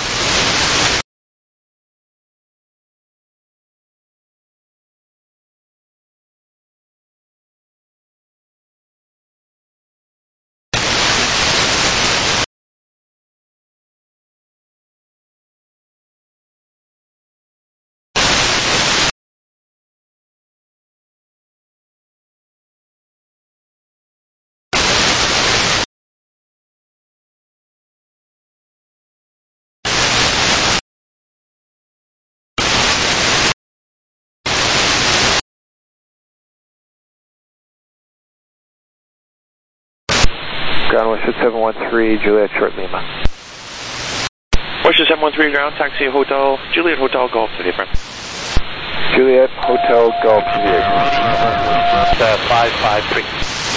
Ground 16713, Juliet, short Lima. 16713, ground taxi Hotel, Juliet Hotel, Golf to the apron. Juliet Hotel, Golf to the apron. 553.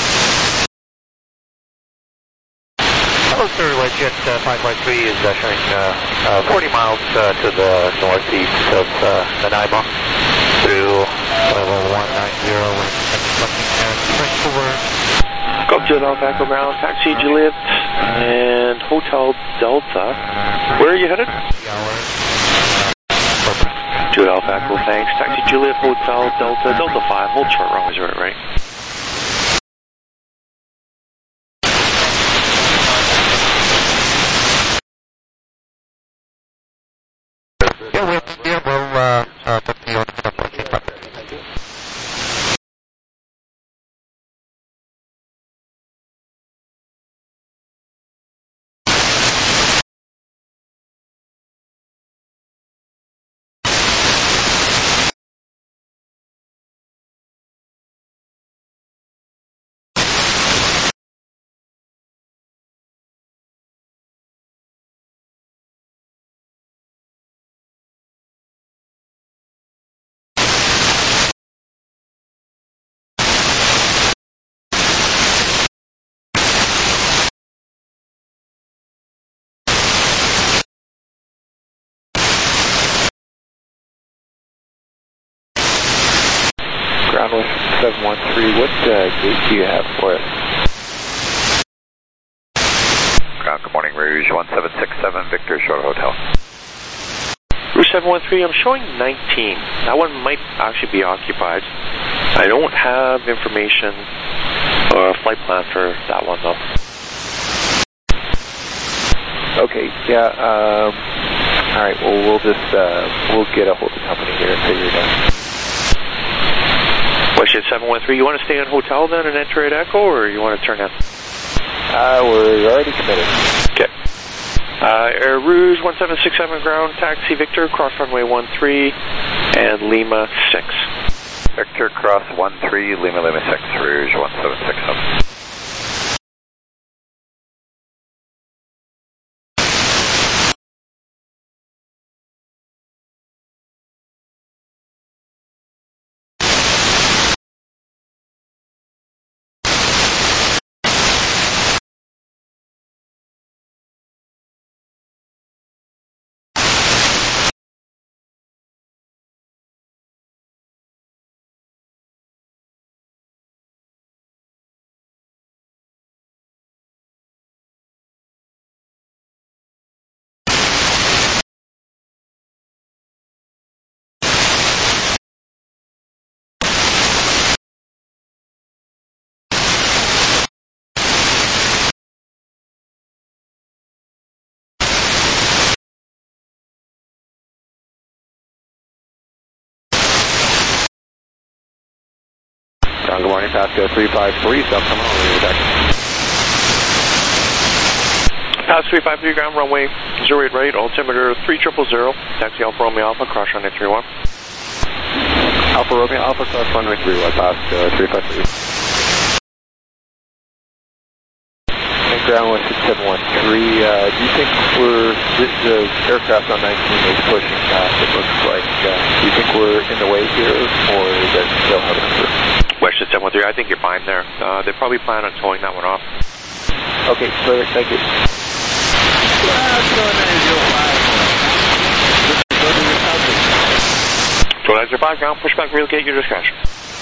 Hello, sir. Jet 553 is showing 40 miles to the northeast of Nanaimo through level 190 and over. Go up to Alpha Echo ground, taxi Juliet and Hotel Delta. Where are you headed? Juliet Alpha Echo, thanks. Taxi Juliet, Hotel Delta, Delta 5, hold short, runway 0 right. Ground 713, what gate do you have for it? Ground, good morning, Rouge 1767, Victor, short Hotel. Rouge 713, I'm showing 19. That one might actually be occupied. I don't have information or a flight plan for that one though. Okay, yeah, All right, well, we'll just, we'll get a hold of the company here and figure it out. WestJet 713, you want to stay in hotel then and enter at Echo, or you want to turn in? We're already committed. Okay. Air Rouge 1767 ground, taxi Victor, cross runway 13, and Lima 6. Victor, cross 13, Lima 6, Rouge 1767. Good morning, Pasco 353, South Carolina, deck. Pass 353 ground, runway 08 right, altimeter 3000, taxi Alfa Romeo Alpha, cross runway 31. Alfa Romeo Alpha, cross runway 31, Pasco 353. And ground 16713, do you think the aircraft on 19 is pushing fast, it looks like, do you think we're in the way here, or is that still how to occur? WestJet 713, I think you're fine there. They probably plan on towing that one off. Okay, clear, thank you. Joe 905 ground, pushback, relocate your discretion.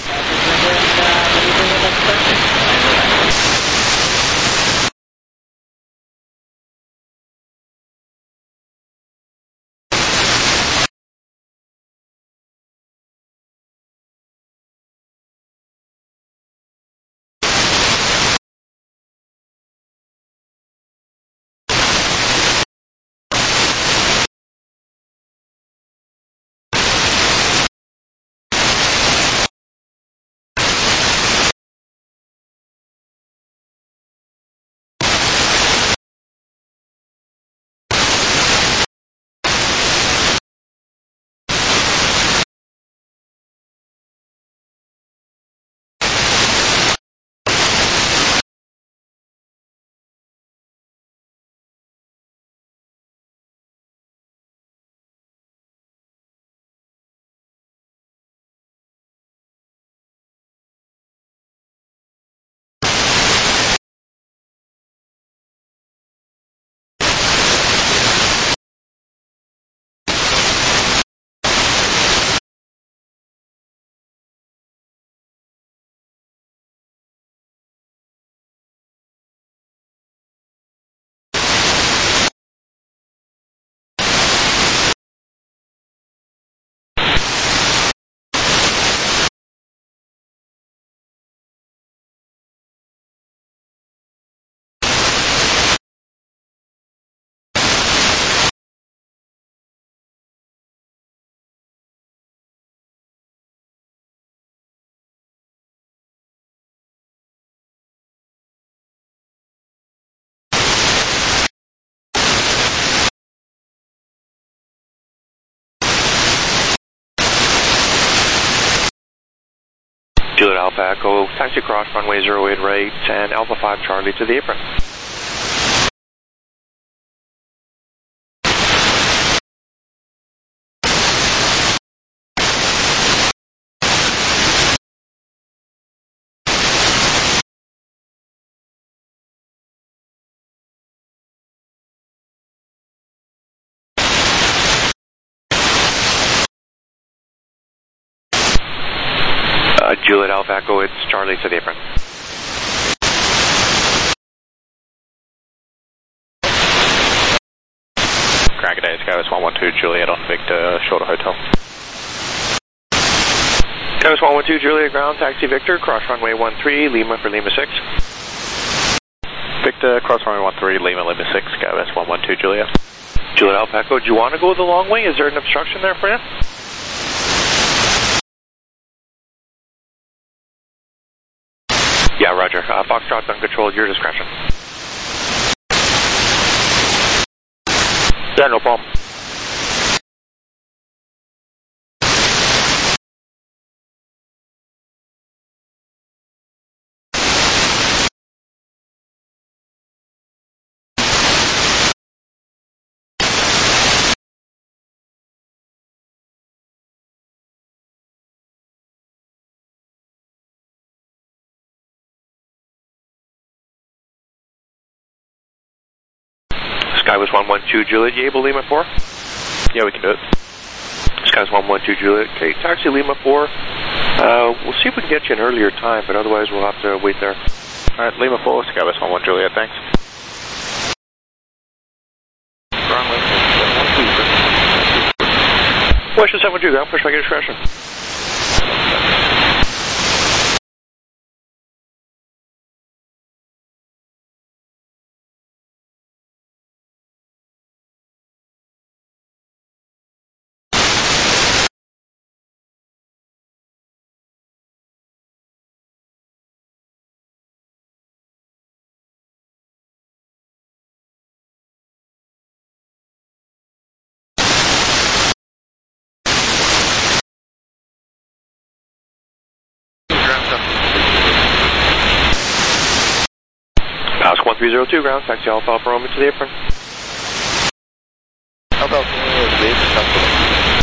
Juliet Alpha Echo, taxi cross runway 08 right, and Alpha 5 Charlie to the apron. Juliet Alpha Echo, it's Charlie to the apron. Good day, Skywest 112 Juliet on Victor, Shorter Hotel. Skywest 112 Juliet ground, taxi Victor, cross runway 13, Lima for Lima 6. Victor, cross runway 13, Lima 6, Skywest 112 Juliet. Juliet Alpha Echo, do you want to go the long way? Is there an obstruction there for you? Yeah, roger. Foxtrot's uncontrolled, your discretion. Yeah, no problem. Skywest 112 Juliet, you able Lima 4? Yeah, we can do it. Skywest 112 Juliet, okay, taxi Lima 4. We'll see if we can get you an earlier time, but otherwise we'll have to wait there. Alright, Lima 4, Skywest 11 Juliet, thanks. West 72, ground, push back at discretion. Ask 1302 ground, taxi Alpha Alpha Romeo to the apron. Alpha Alpha Romeo to the apron.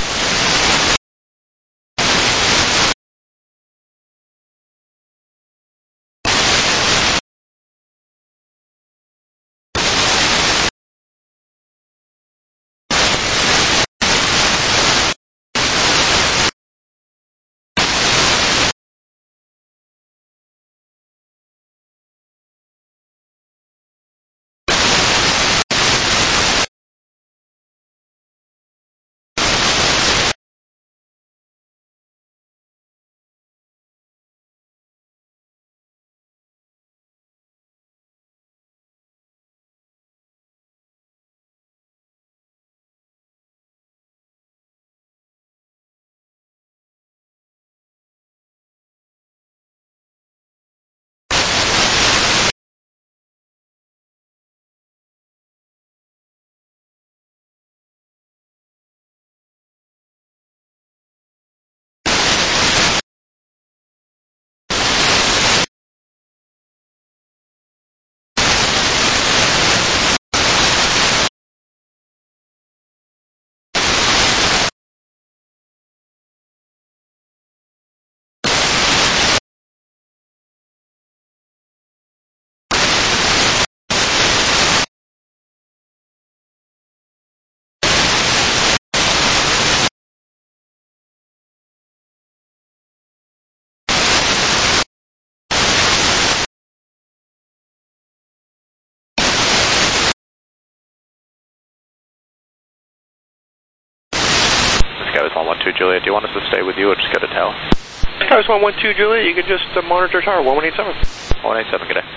Skywest 112 Juliet, do you want us to stay with you or just go to tower? Skywest 112 Juliet, you can just monitor tower 1187. 1187, good day.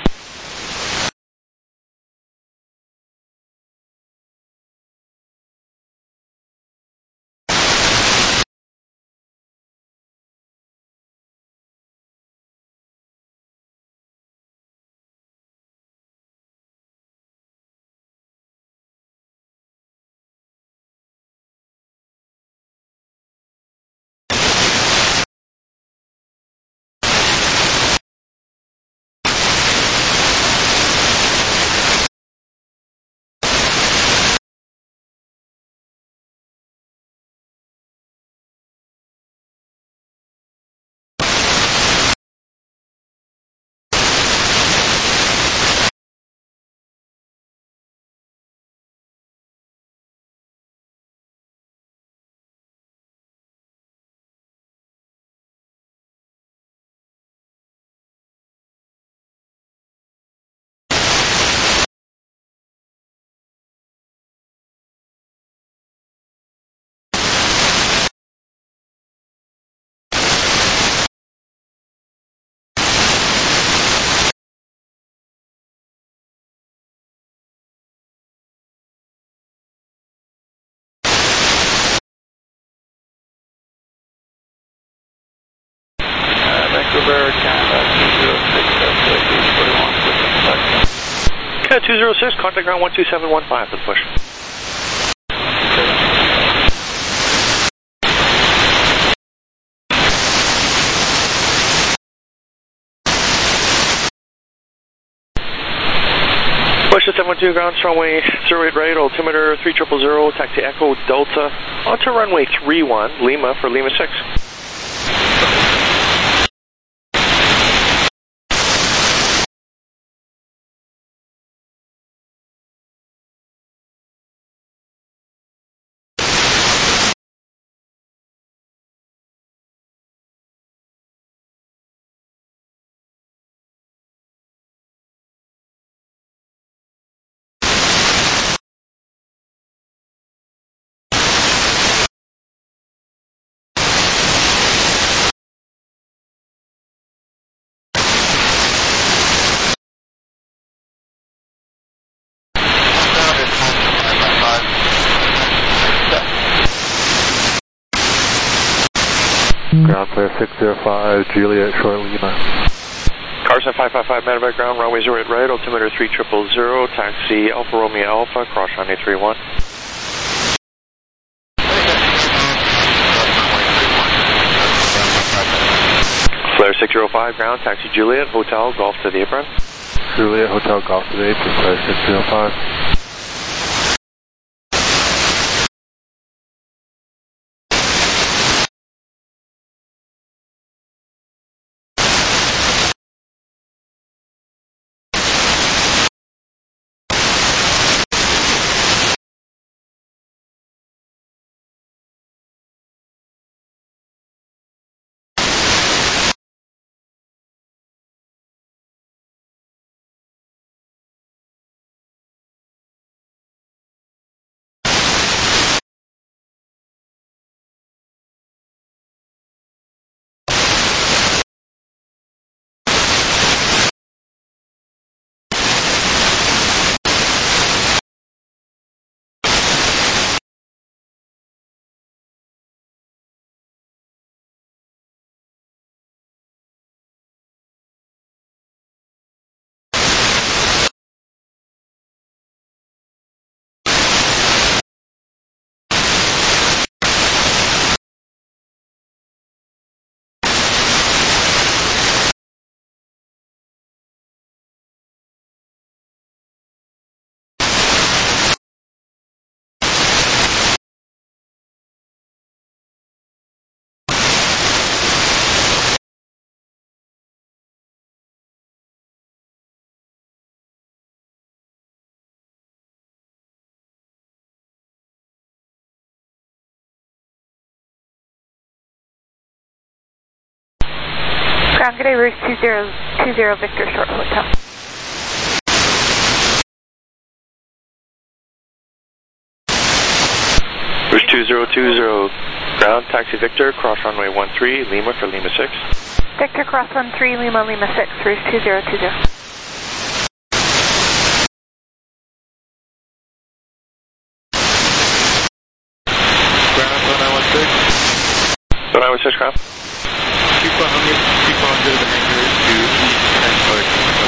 206, contact ground 12715 for the push. Push to 712 ground, runway 08 right, altimeter 3000, taxi Echo Delta, onto runway 31, Lima for Lima 6. Ground clear 605, Juliet, short Lima. Carson 555, medevac ground, runway 08 right, altimeter 3000, taxi Alpha Romeo Alpha, cross runway 31. Flare 605, ground, taxi Juliet, Hotel, Golf to the apron. Juliet, Hotel, Golf to the apron, Flare 605. Ground, good day, Route 2020 Victor, short Hotel. Route 2020, ground, taxi Victor, cross runway 13, Lima for Lima 6. Victor, cross 13, Lima, Lima 6, Route 2020. Ground 1916. 1916 ground. Keep on under the hangar to east and north.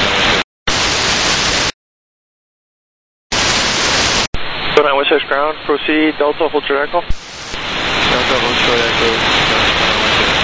1916 ground, proceed, Delta, hold short echo. Delta, hold short echo.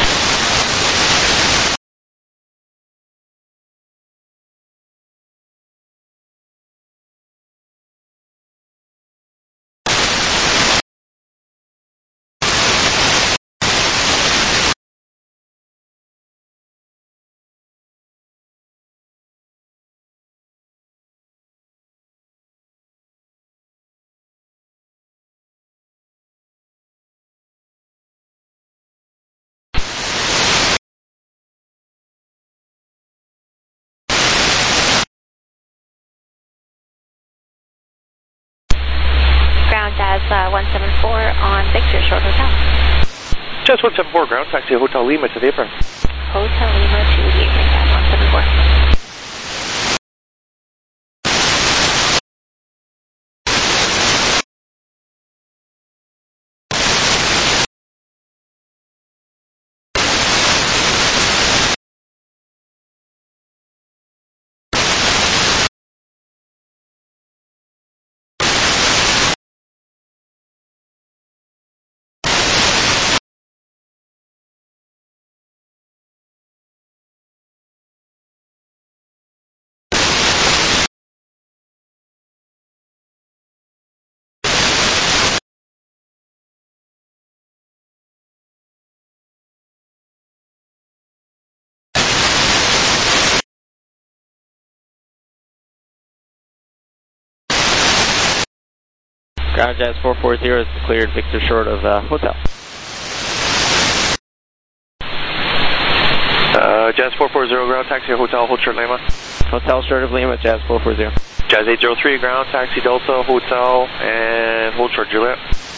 As 174 on Victor, short Hotel. Just 174 ground, taxi Hotel Lima to the apron. Hotel Lima to the apron, 174. Ground Jazz 440 is cleared Victor short of hotel. Jazz 440 ground, taxi hotel, hold short Lima. Hotel short of Lima, Jazz 440. Jazz 803 ground, taxi Delta, hotel, and hold short Juliet.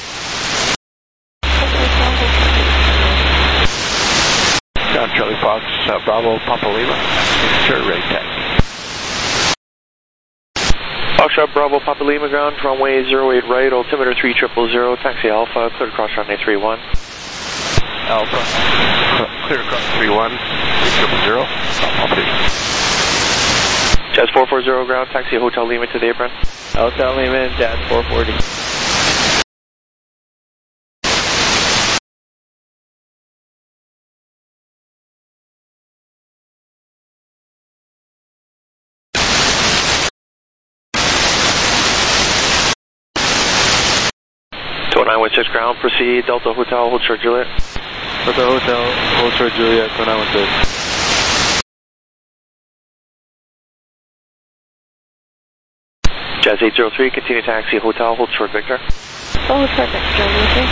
Ground Charlie Fox, Bravo, Papa Lima, short right taxi. Foxtrot Bravo, Papa Lima ground, runway 08 right, altimeter 3000, taxi Alpha, cleared across runway 31. Alpha, clear across 31, 3000, Jazz 440 ground, taxi Hotel Lima to the apron. Hotel Lima, Jazz 440. To 916 ground, proceed, Delta Hotel, hold short Juliet. Delta Hotel, hold short Juliet, 916. Jazz 803, continue taxi hotel, hold short Victor. Hold short Victor, Victor.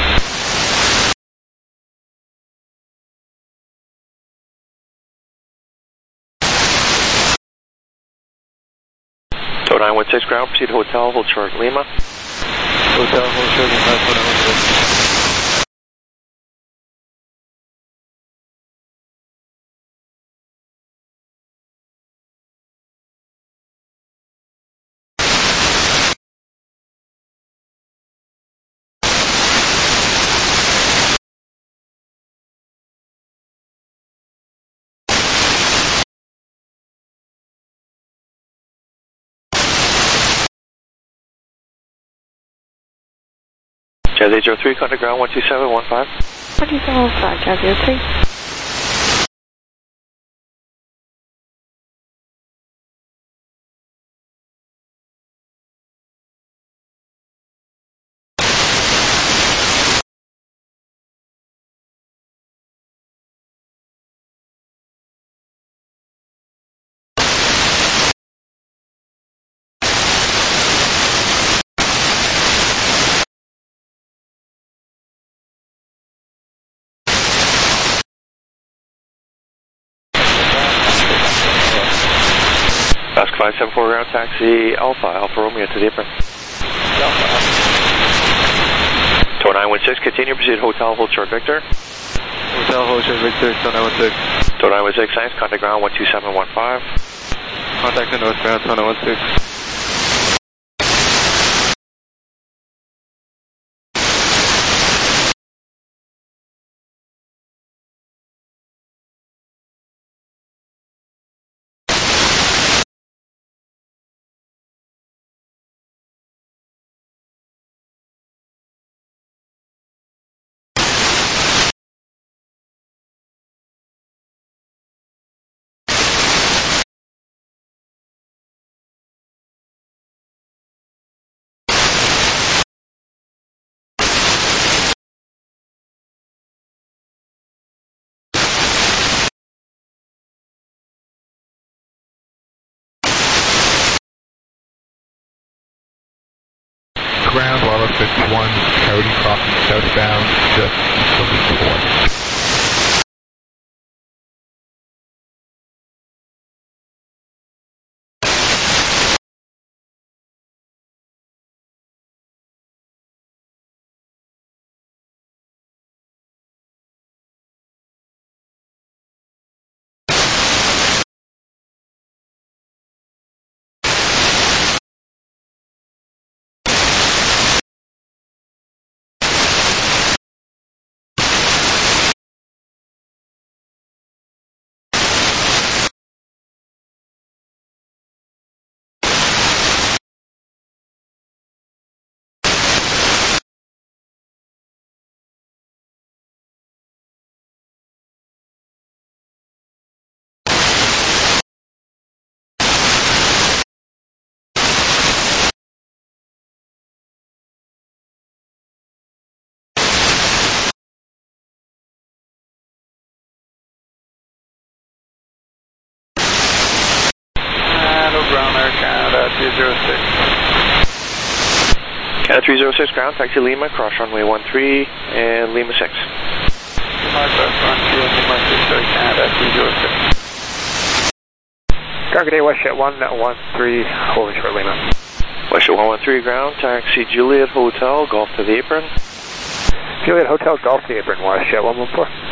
To 916 ground, proceed hotel, hold short Lima. Hotel, hold short Lima, 916. Jazz 803, contact ground 12715. 12715, Jazz 803. Basque 574 ground, taxi Alpha Romeo to the apron. To 916, continue, proceed hotel, hold short Victor. Hotel, hold short Victor, 916. To 916, nice, contact ground 12715. Contact the northbound, 916. Ground, Lava 51, Coyote Crossing southbound, just east of the port. Canada 306 ground, taxi Lima, cross runway 13 and Lima 6. Target A Westjet 113, holding short Lima. Westjet 113 ground, taxi Juliet Hotel, Golf to the apron. Juliet Hotel, Golf to the apron, Westjet 114.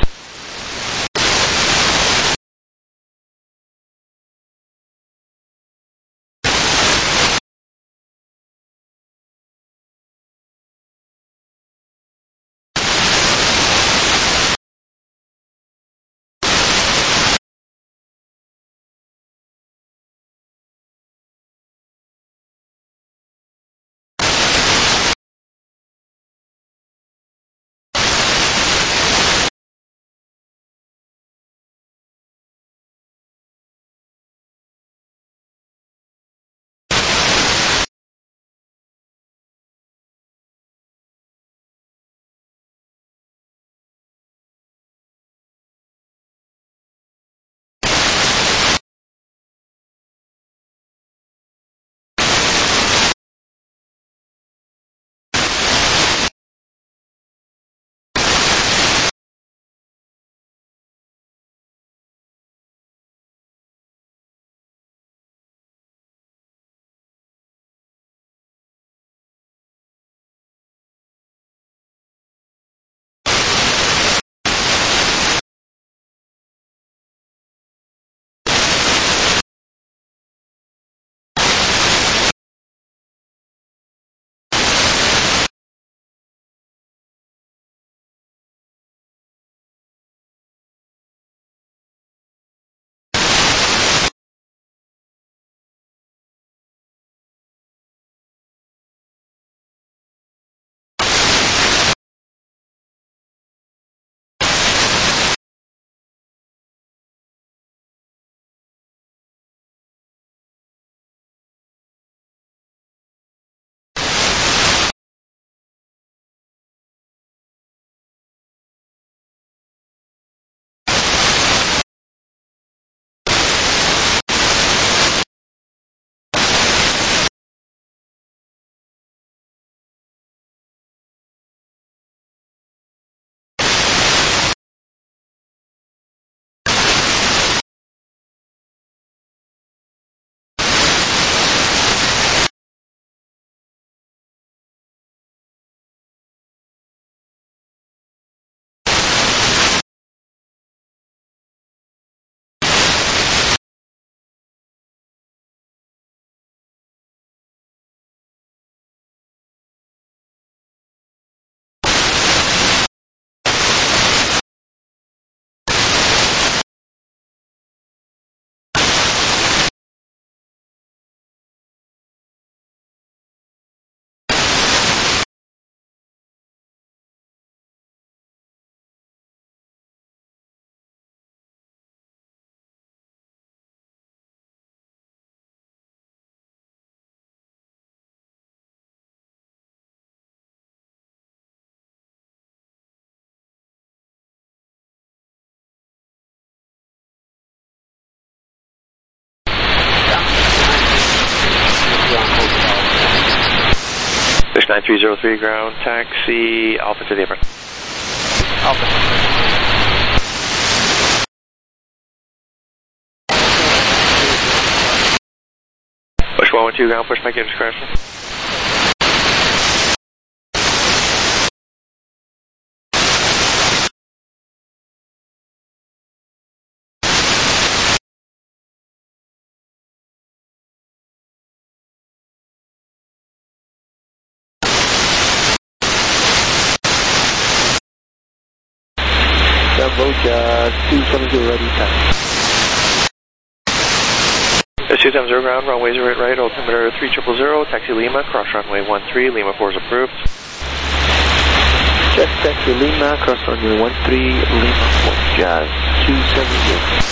Fish 9303 ground, taxi Alpha to the apron. Alpha. Push 112 ground, push back into discretion. Voja 270 ready, time. 270 ground, runway 08 right, altimeter 3000, taxi Lima, cross runway 13, Lima 4 is approved. Check taxi Lima, cross runway 13, Lima 4, Jazz 270.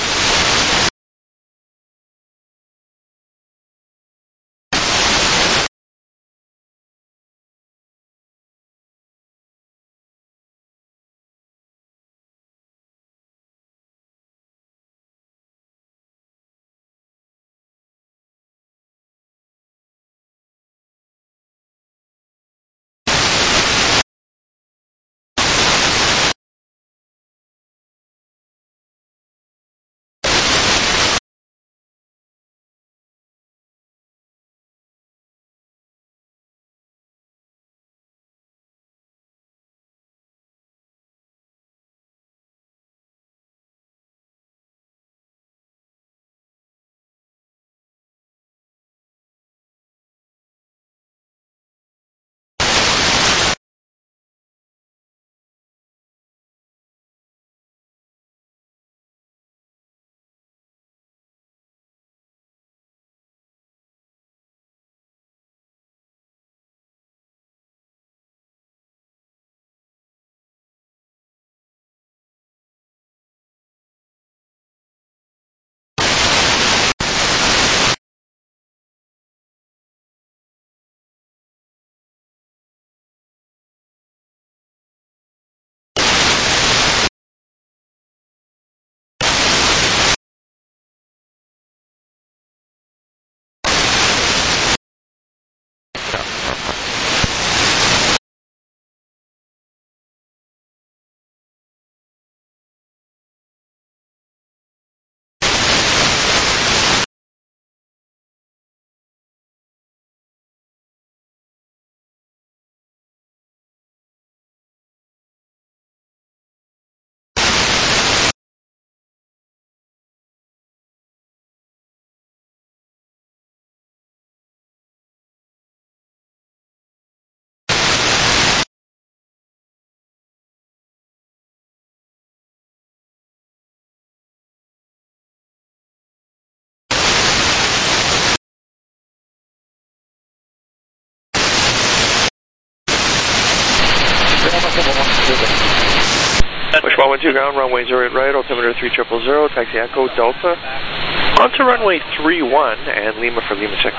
Push 112 ground, runway 08 right, altimeter 3000, taxi Echo Delta. Onto runway 31 and Lima for Lima 6.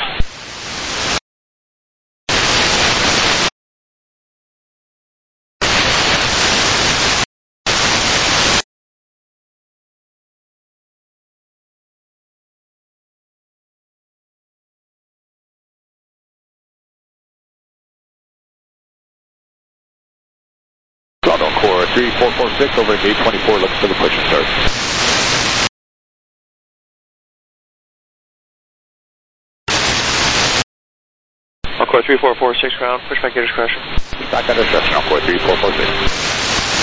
Toronto Core 3446 over gate 24, looks for the push and start. Encore 3446 ground, push back at discretion. Back at discretion, Encore 3446.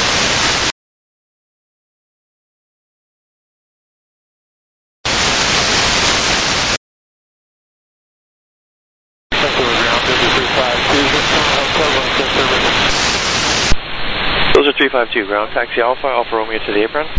Those are 352 ground, taxi Alpha, Alpha Romeo to the apron.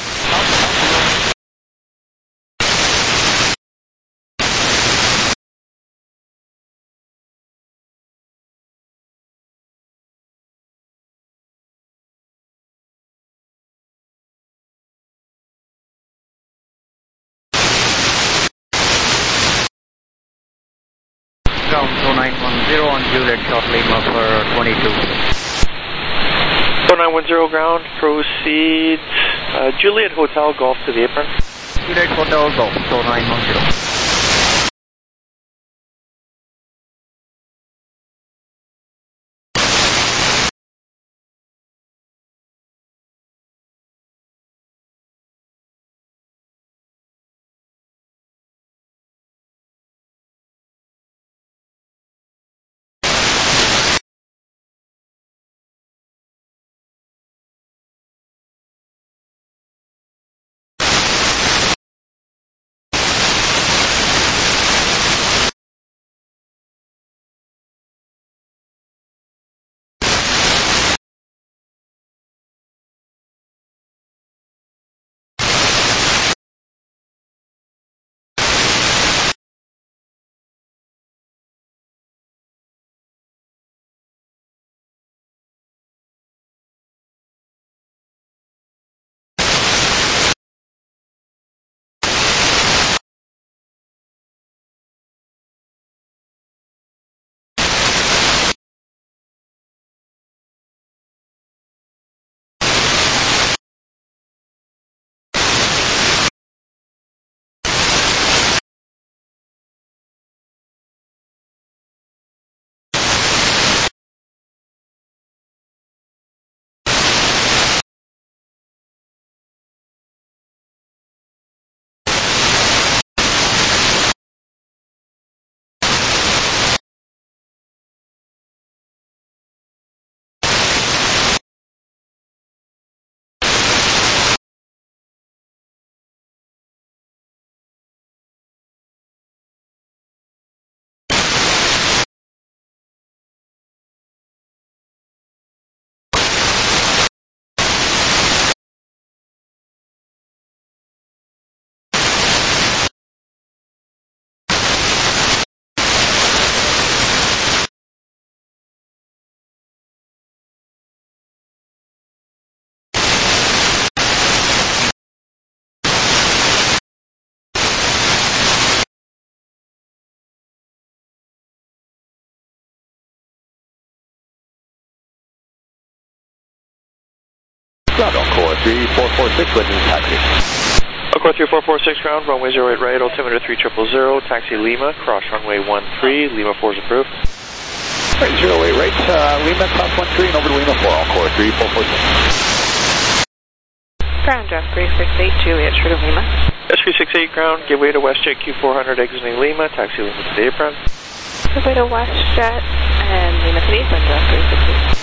Ground 2910 on Juliet Short Lima for 22. 0910 ground, proceed. Juliet Hotel Golf to the apron. Juliet Hotel Golf, 0910. Toronto Core 3446, witness taxi. Encore 3446 ground, runway 08 right, altimeter 3000, taxi Lima, cross runway 13, Lima 4 is approved. Right, 08 right, Lima, cross 13 and over to Lima 4, Encore 3446. Ground draft 368, Juliet Short of Lima. S368 ground, give way to WestJet Q400 exiting Lima, taxi Lima to the apron. Give way to WestJet and Lima to the apron, draft 368.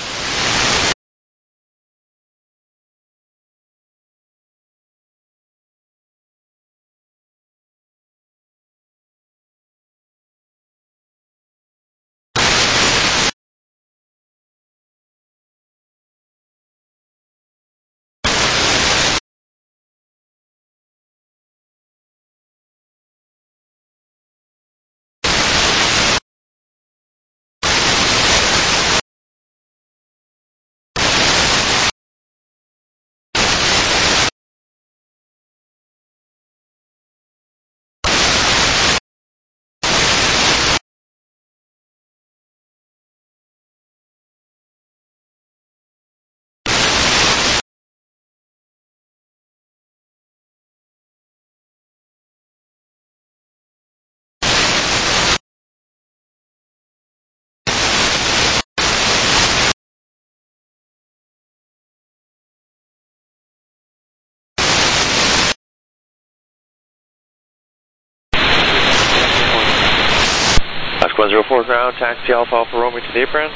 6104 ground, taxi Alpha Alpha Romeo to the apron.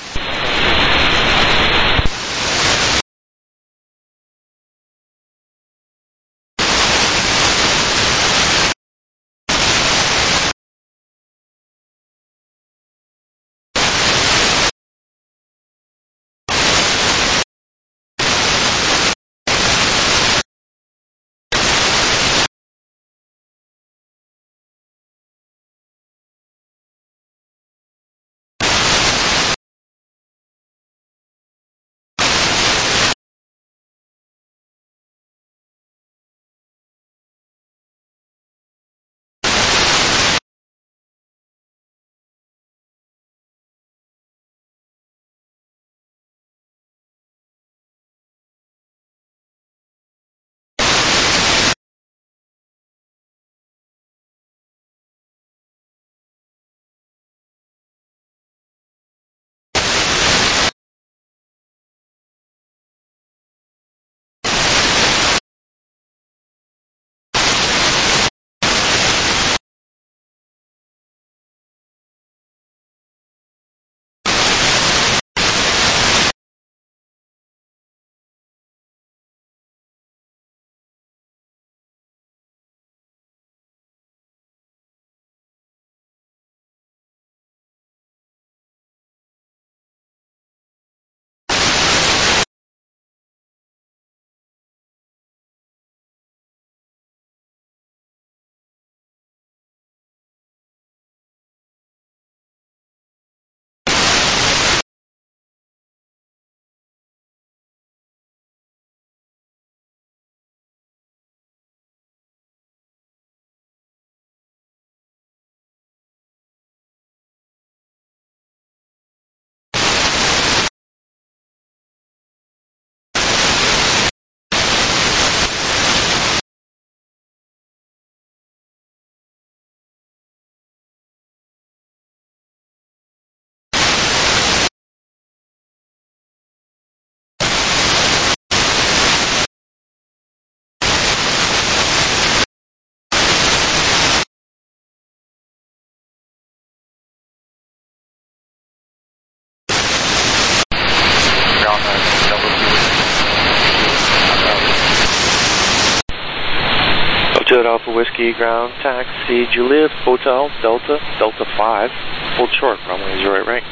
Altitude Alpha Whiskey ground, taxi Juliet Hotel Delta, Delta 5, hold short, runway 08 right.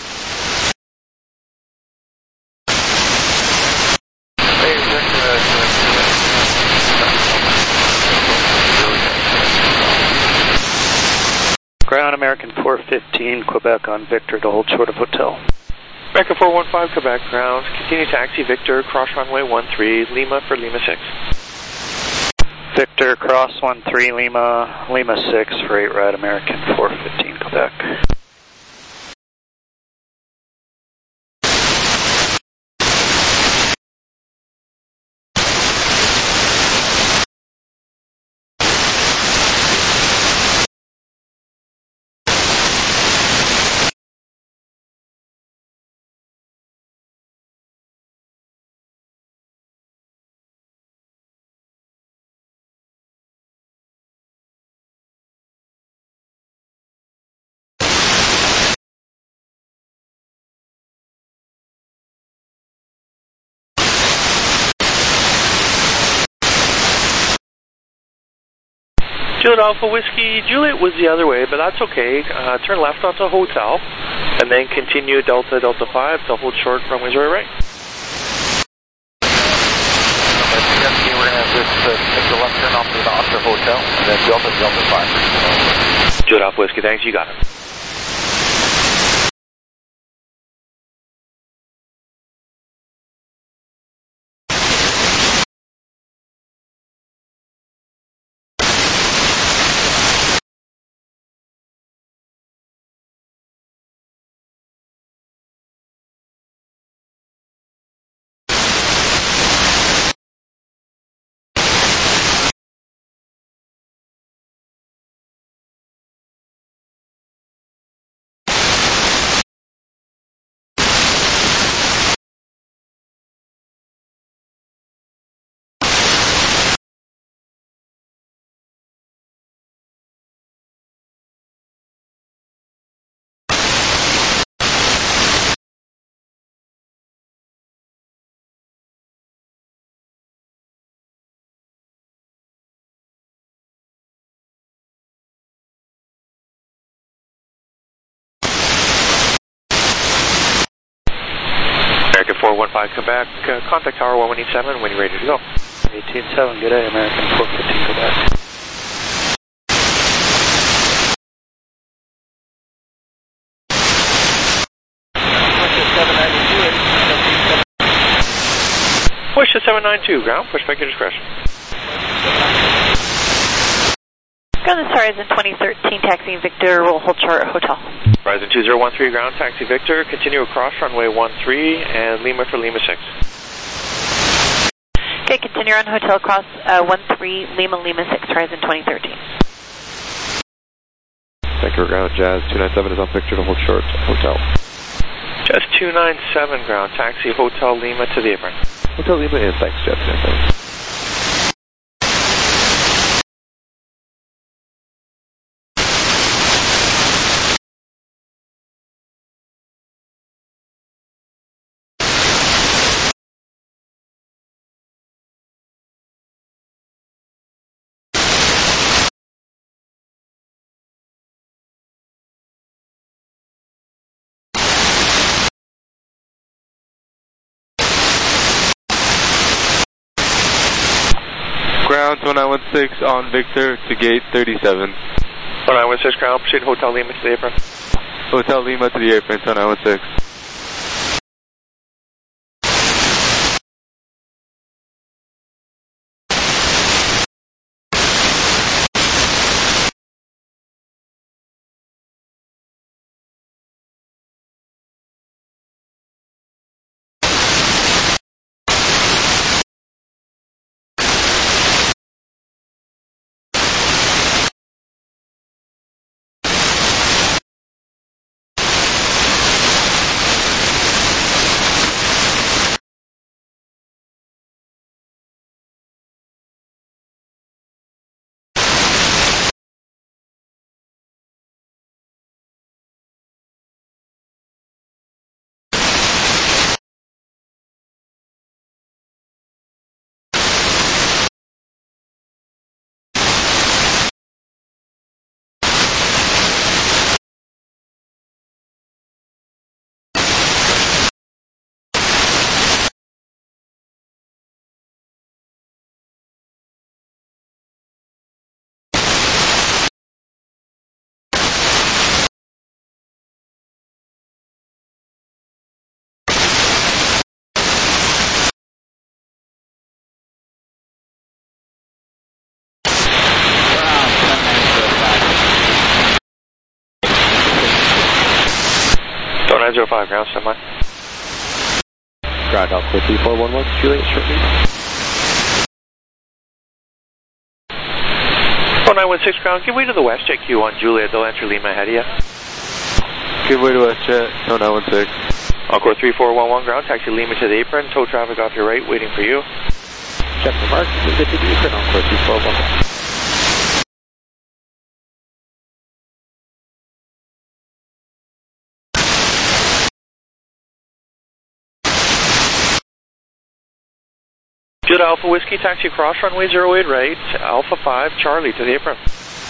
Ground American 415, Quebec on Victor to hold short of hotel. American 415, Quebec ground, continue taxi Victor, cross runway 13, Lima for Lima 6. Victor, cross 13, Lima, Lima 6 for 8 right, American 415, Quebec. Juliet Alpha Whiskey, Juliet was the other way, but that's okay. Turn left onto hotel, and then continue Delta, Delta 5 to hold short runway 08 right. We're going to just take the left turn off to the Oscar Hotel, and then Delta, Delta 5. Juliet Alpha Whiskey, thanks, you got it. 415 Quebec, contact tower 1187 when you're ready to go. 187, good day, American 415 Quebec. Push to 792, ground, push back your discretion. Go to Horizon 2013, taxiing Victor, will hold short hotel. Horizon 2013, ground, taxi Victor, continue across runway 13 and Lima for Lima 6. Okay, continue on hotel across 13, Lima 6, Horizon 2013. Sector ground, Jazz 297 is on Victor to hold short hotel. Jazz 297, ground, taxi Hotel Lima to the apron. Hotel Lima in, thanks, Jazz 297. Ground 1916 on Victor to gate 37. 1916, ground, proceed Hotel Lima to the apron. Hotel Lima to the apron, 1916. Ground 905, ground, stand by. Ground Alpha 3411, Juliet, shortly. 1916, ground, give way to the west, check Q on Juliet, they'll enter Lima ahead of you. Give way to west jet, 1916. Encore 3411, ground, taxi Lima to the apron, tow traffic off your right, waiting for you. Check the mark, move it to the apron, Encore 3411. Juliet Alpha Whiskey, taxi across runway 08 right, Alpha 5, Charlie to the apron.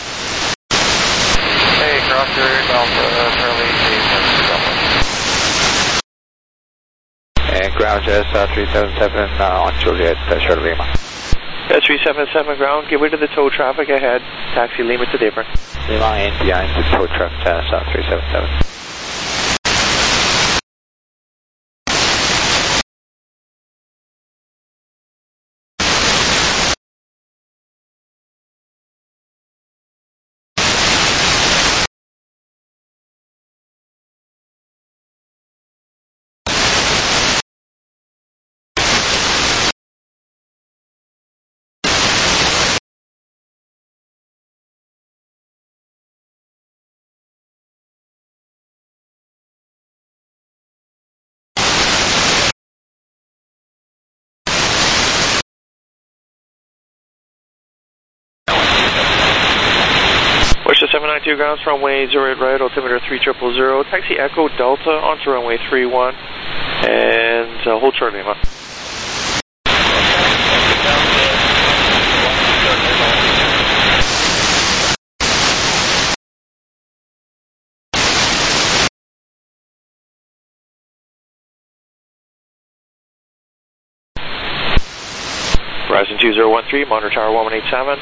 Hey, cross Alpha Charlie to the apron. And ground Jazz 377 on Juliet, Charlie Lima. Jazz 377, ground, give way to the tow traffic ahead, taxi Lima to the apron. Lima in behind the tow truck, Jazz 377. Push to 792, grounds, runway 08 right, altimeter 3000, taxi Echo Delta onto runway 31, and hold short Lima. Verizon 2013, monitor tower 1187.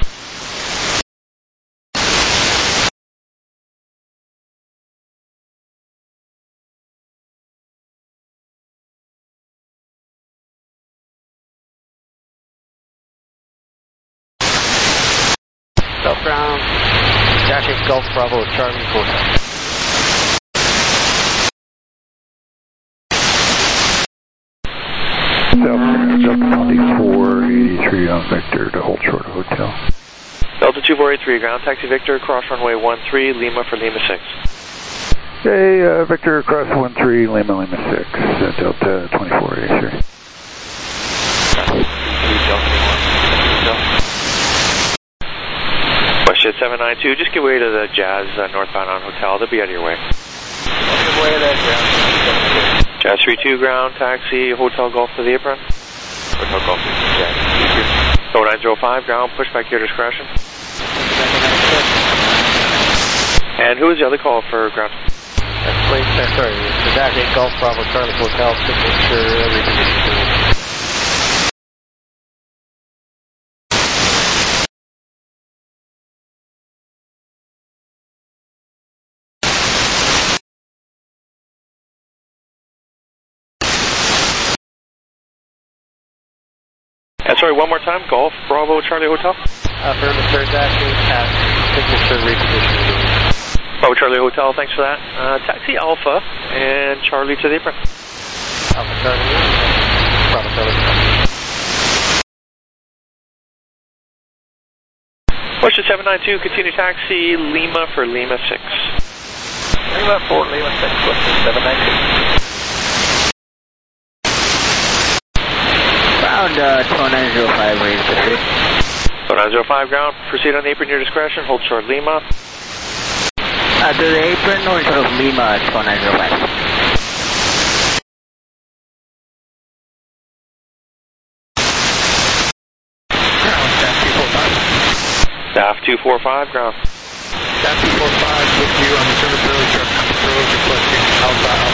Southbound, Dash 8 Golf Bravo, Charlie Hotel. Southbound, Delta 2483 on Victor to hold short of hotel. Delta 2483, ground taxi Victor, cross runway 13, Lima for Lima 6. Hey, Victor, cross 13, Lima 6, Delta 2483. WestJet 792, just get way to the Jazz northbound on hotel. They'll be out of your way. Way of that ground. Jazz 32, ground taxi, hotel Golf to the apron. Hotel Golf to Jazz. 0905, ground, push back to your discretion. And who is the other call for ground? Sorry, the Dash 8 Golf Bravo, Charlie Hotel, signature, reposition. Sorry, one more time. Golf, Bravo, Charlie Hotel. Affirmative, sir. Dash 8 has signature repositioning. Bravo, Charlie Hotel. Thanks for that. Taxi Alpha and Charlie to the apron. Alpha, Charlie. Bravo, Charlie Hotel. WestJet 792, continue taxi Lima for Lima 6. Lima 4, Lima 6, WestJet 792. Ground 2905, raise the 0905, ground, proceed on the apron, your discretion, hold short Lima. To the apron, or sort of Lima at 2905. Staff 245, ground. Staff 245 with you on the service early truck approach requesting Alpha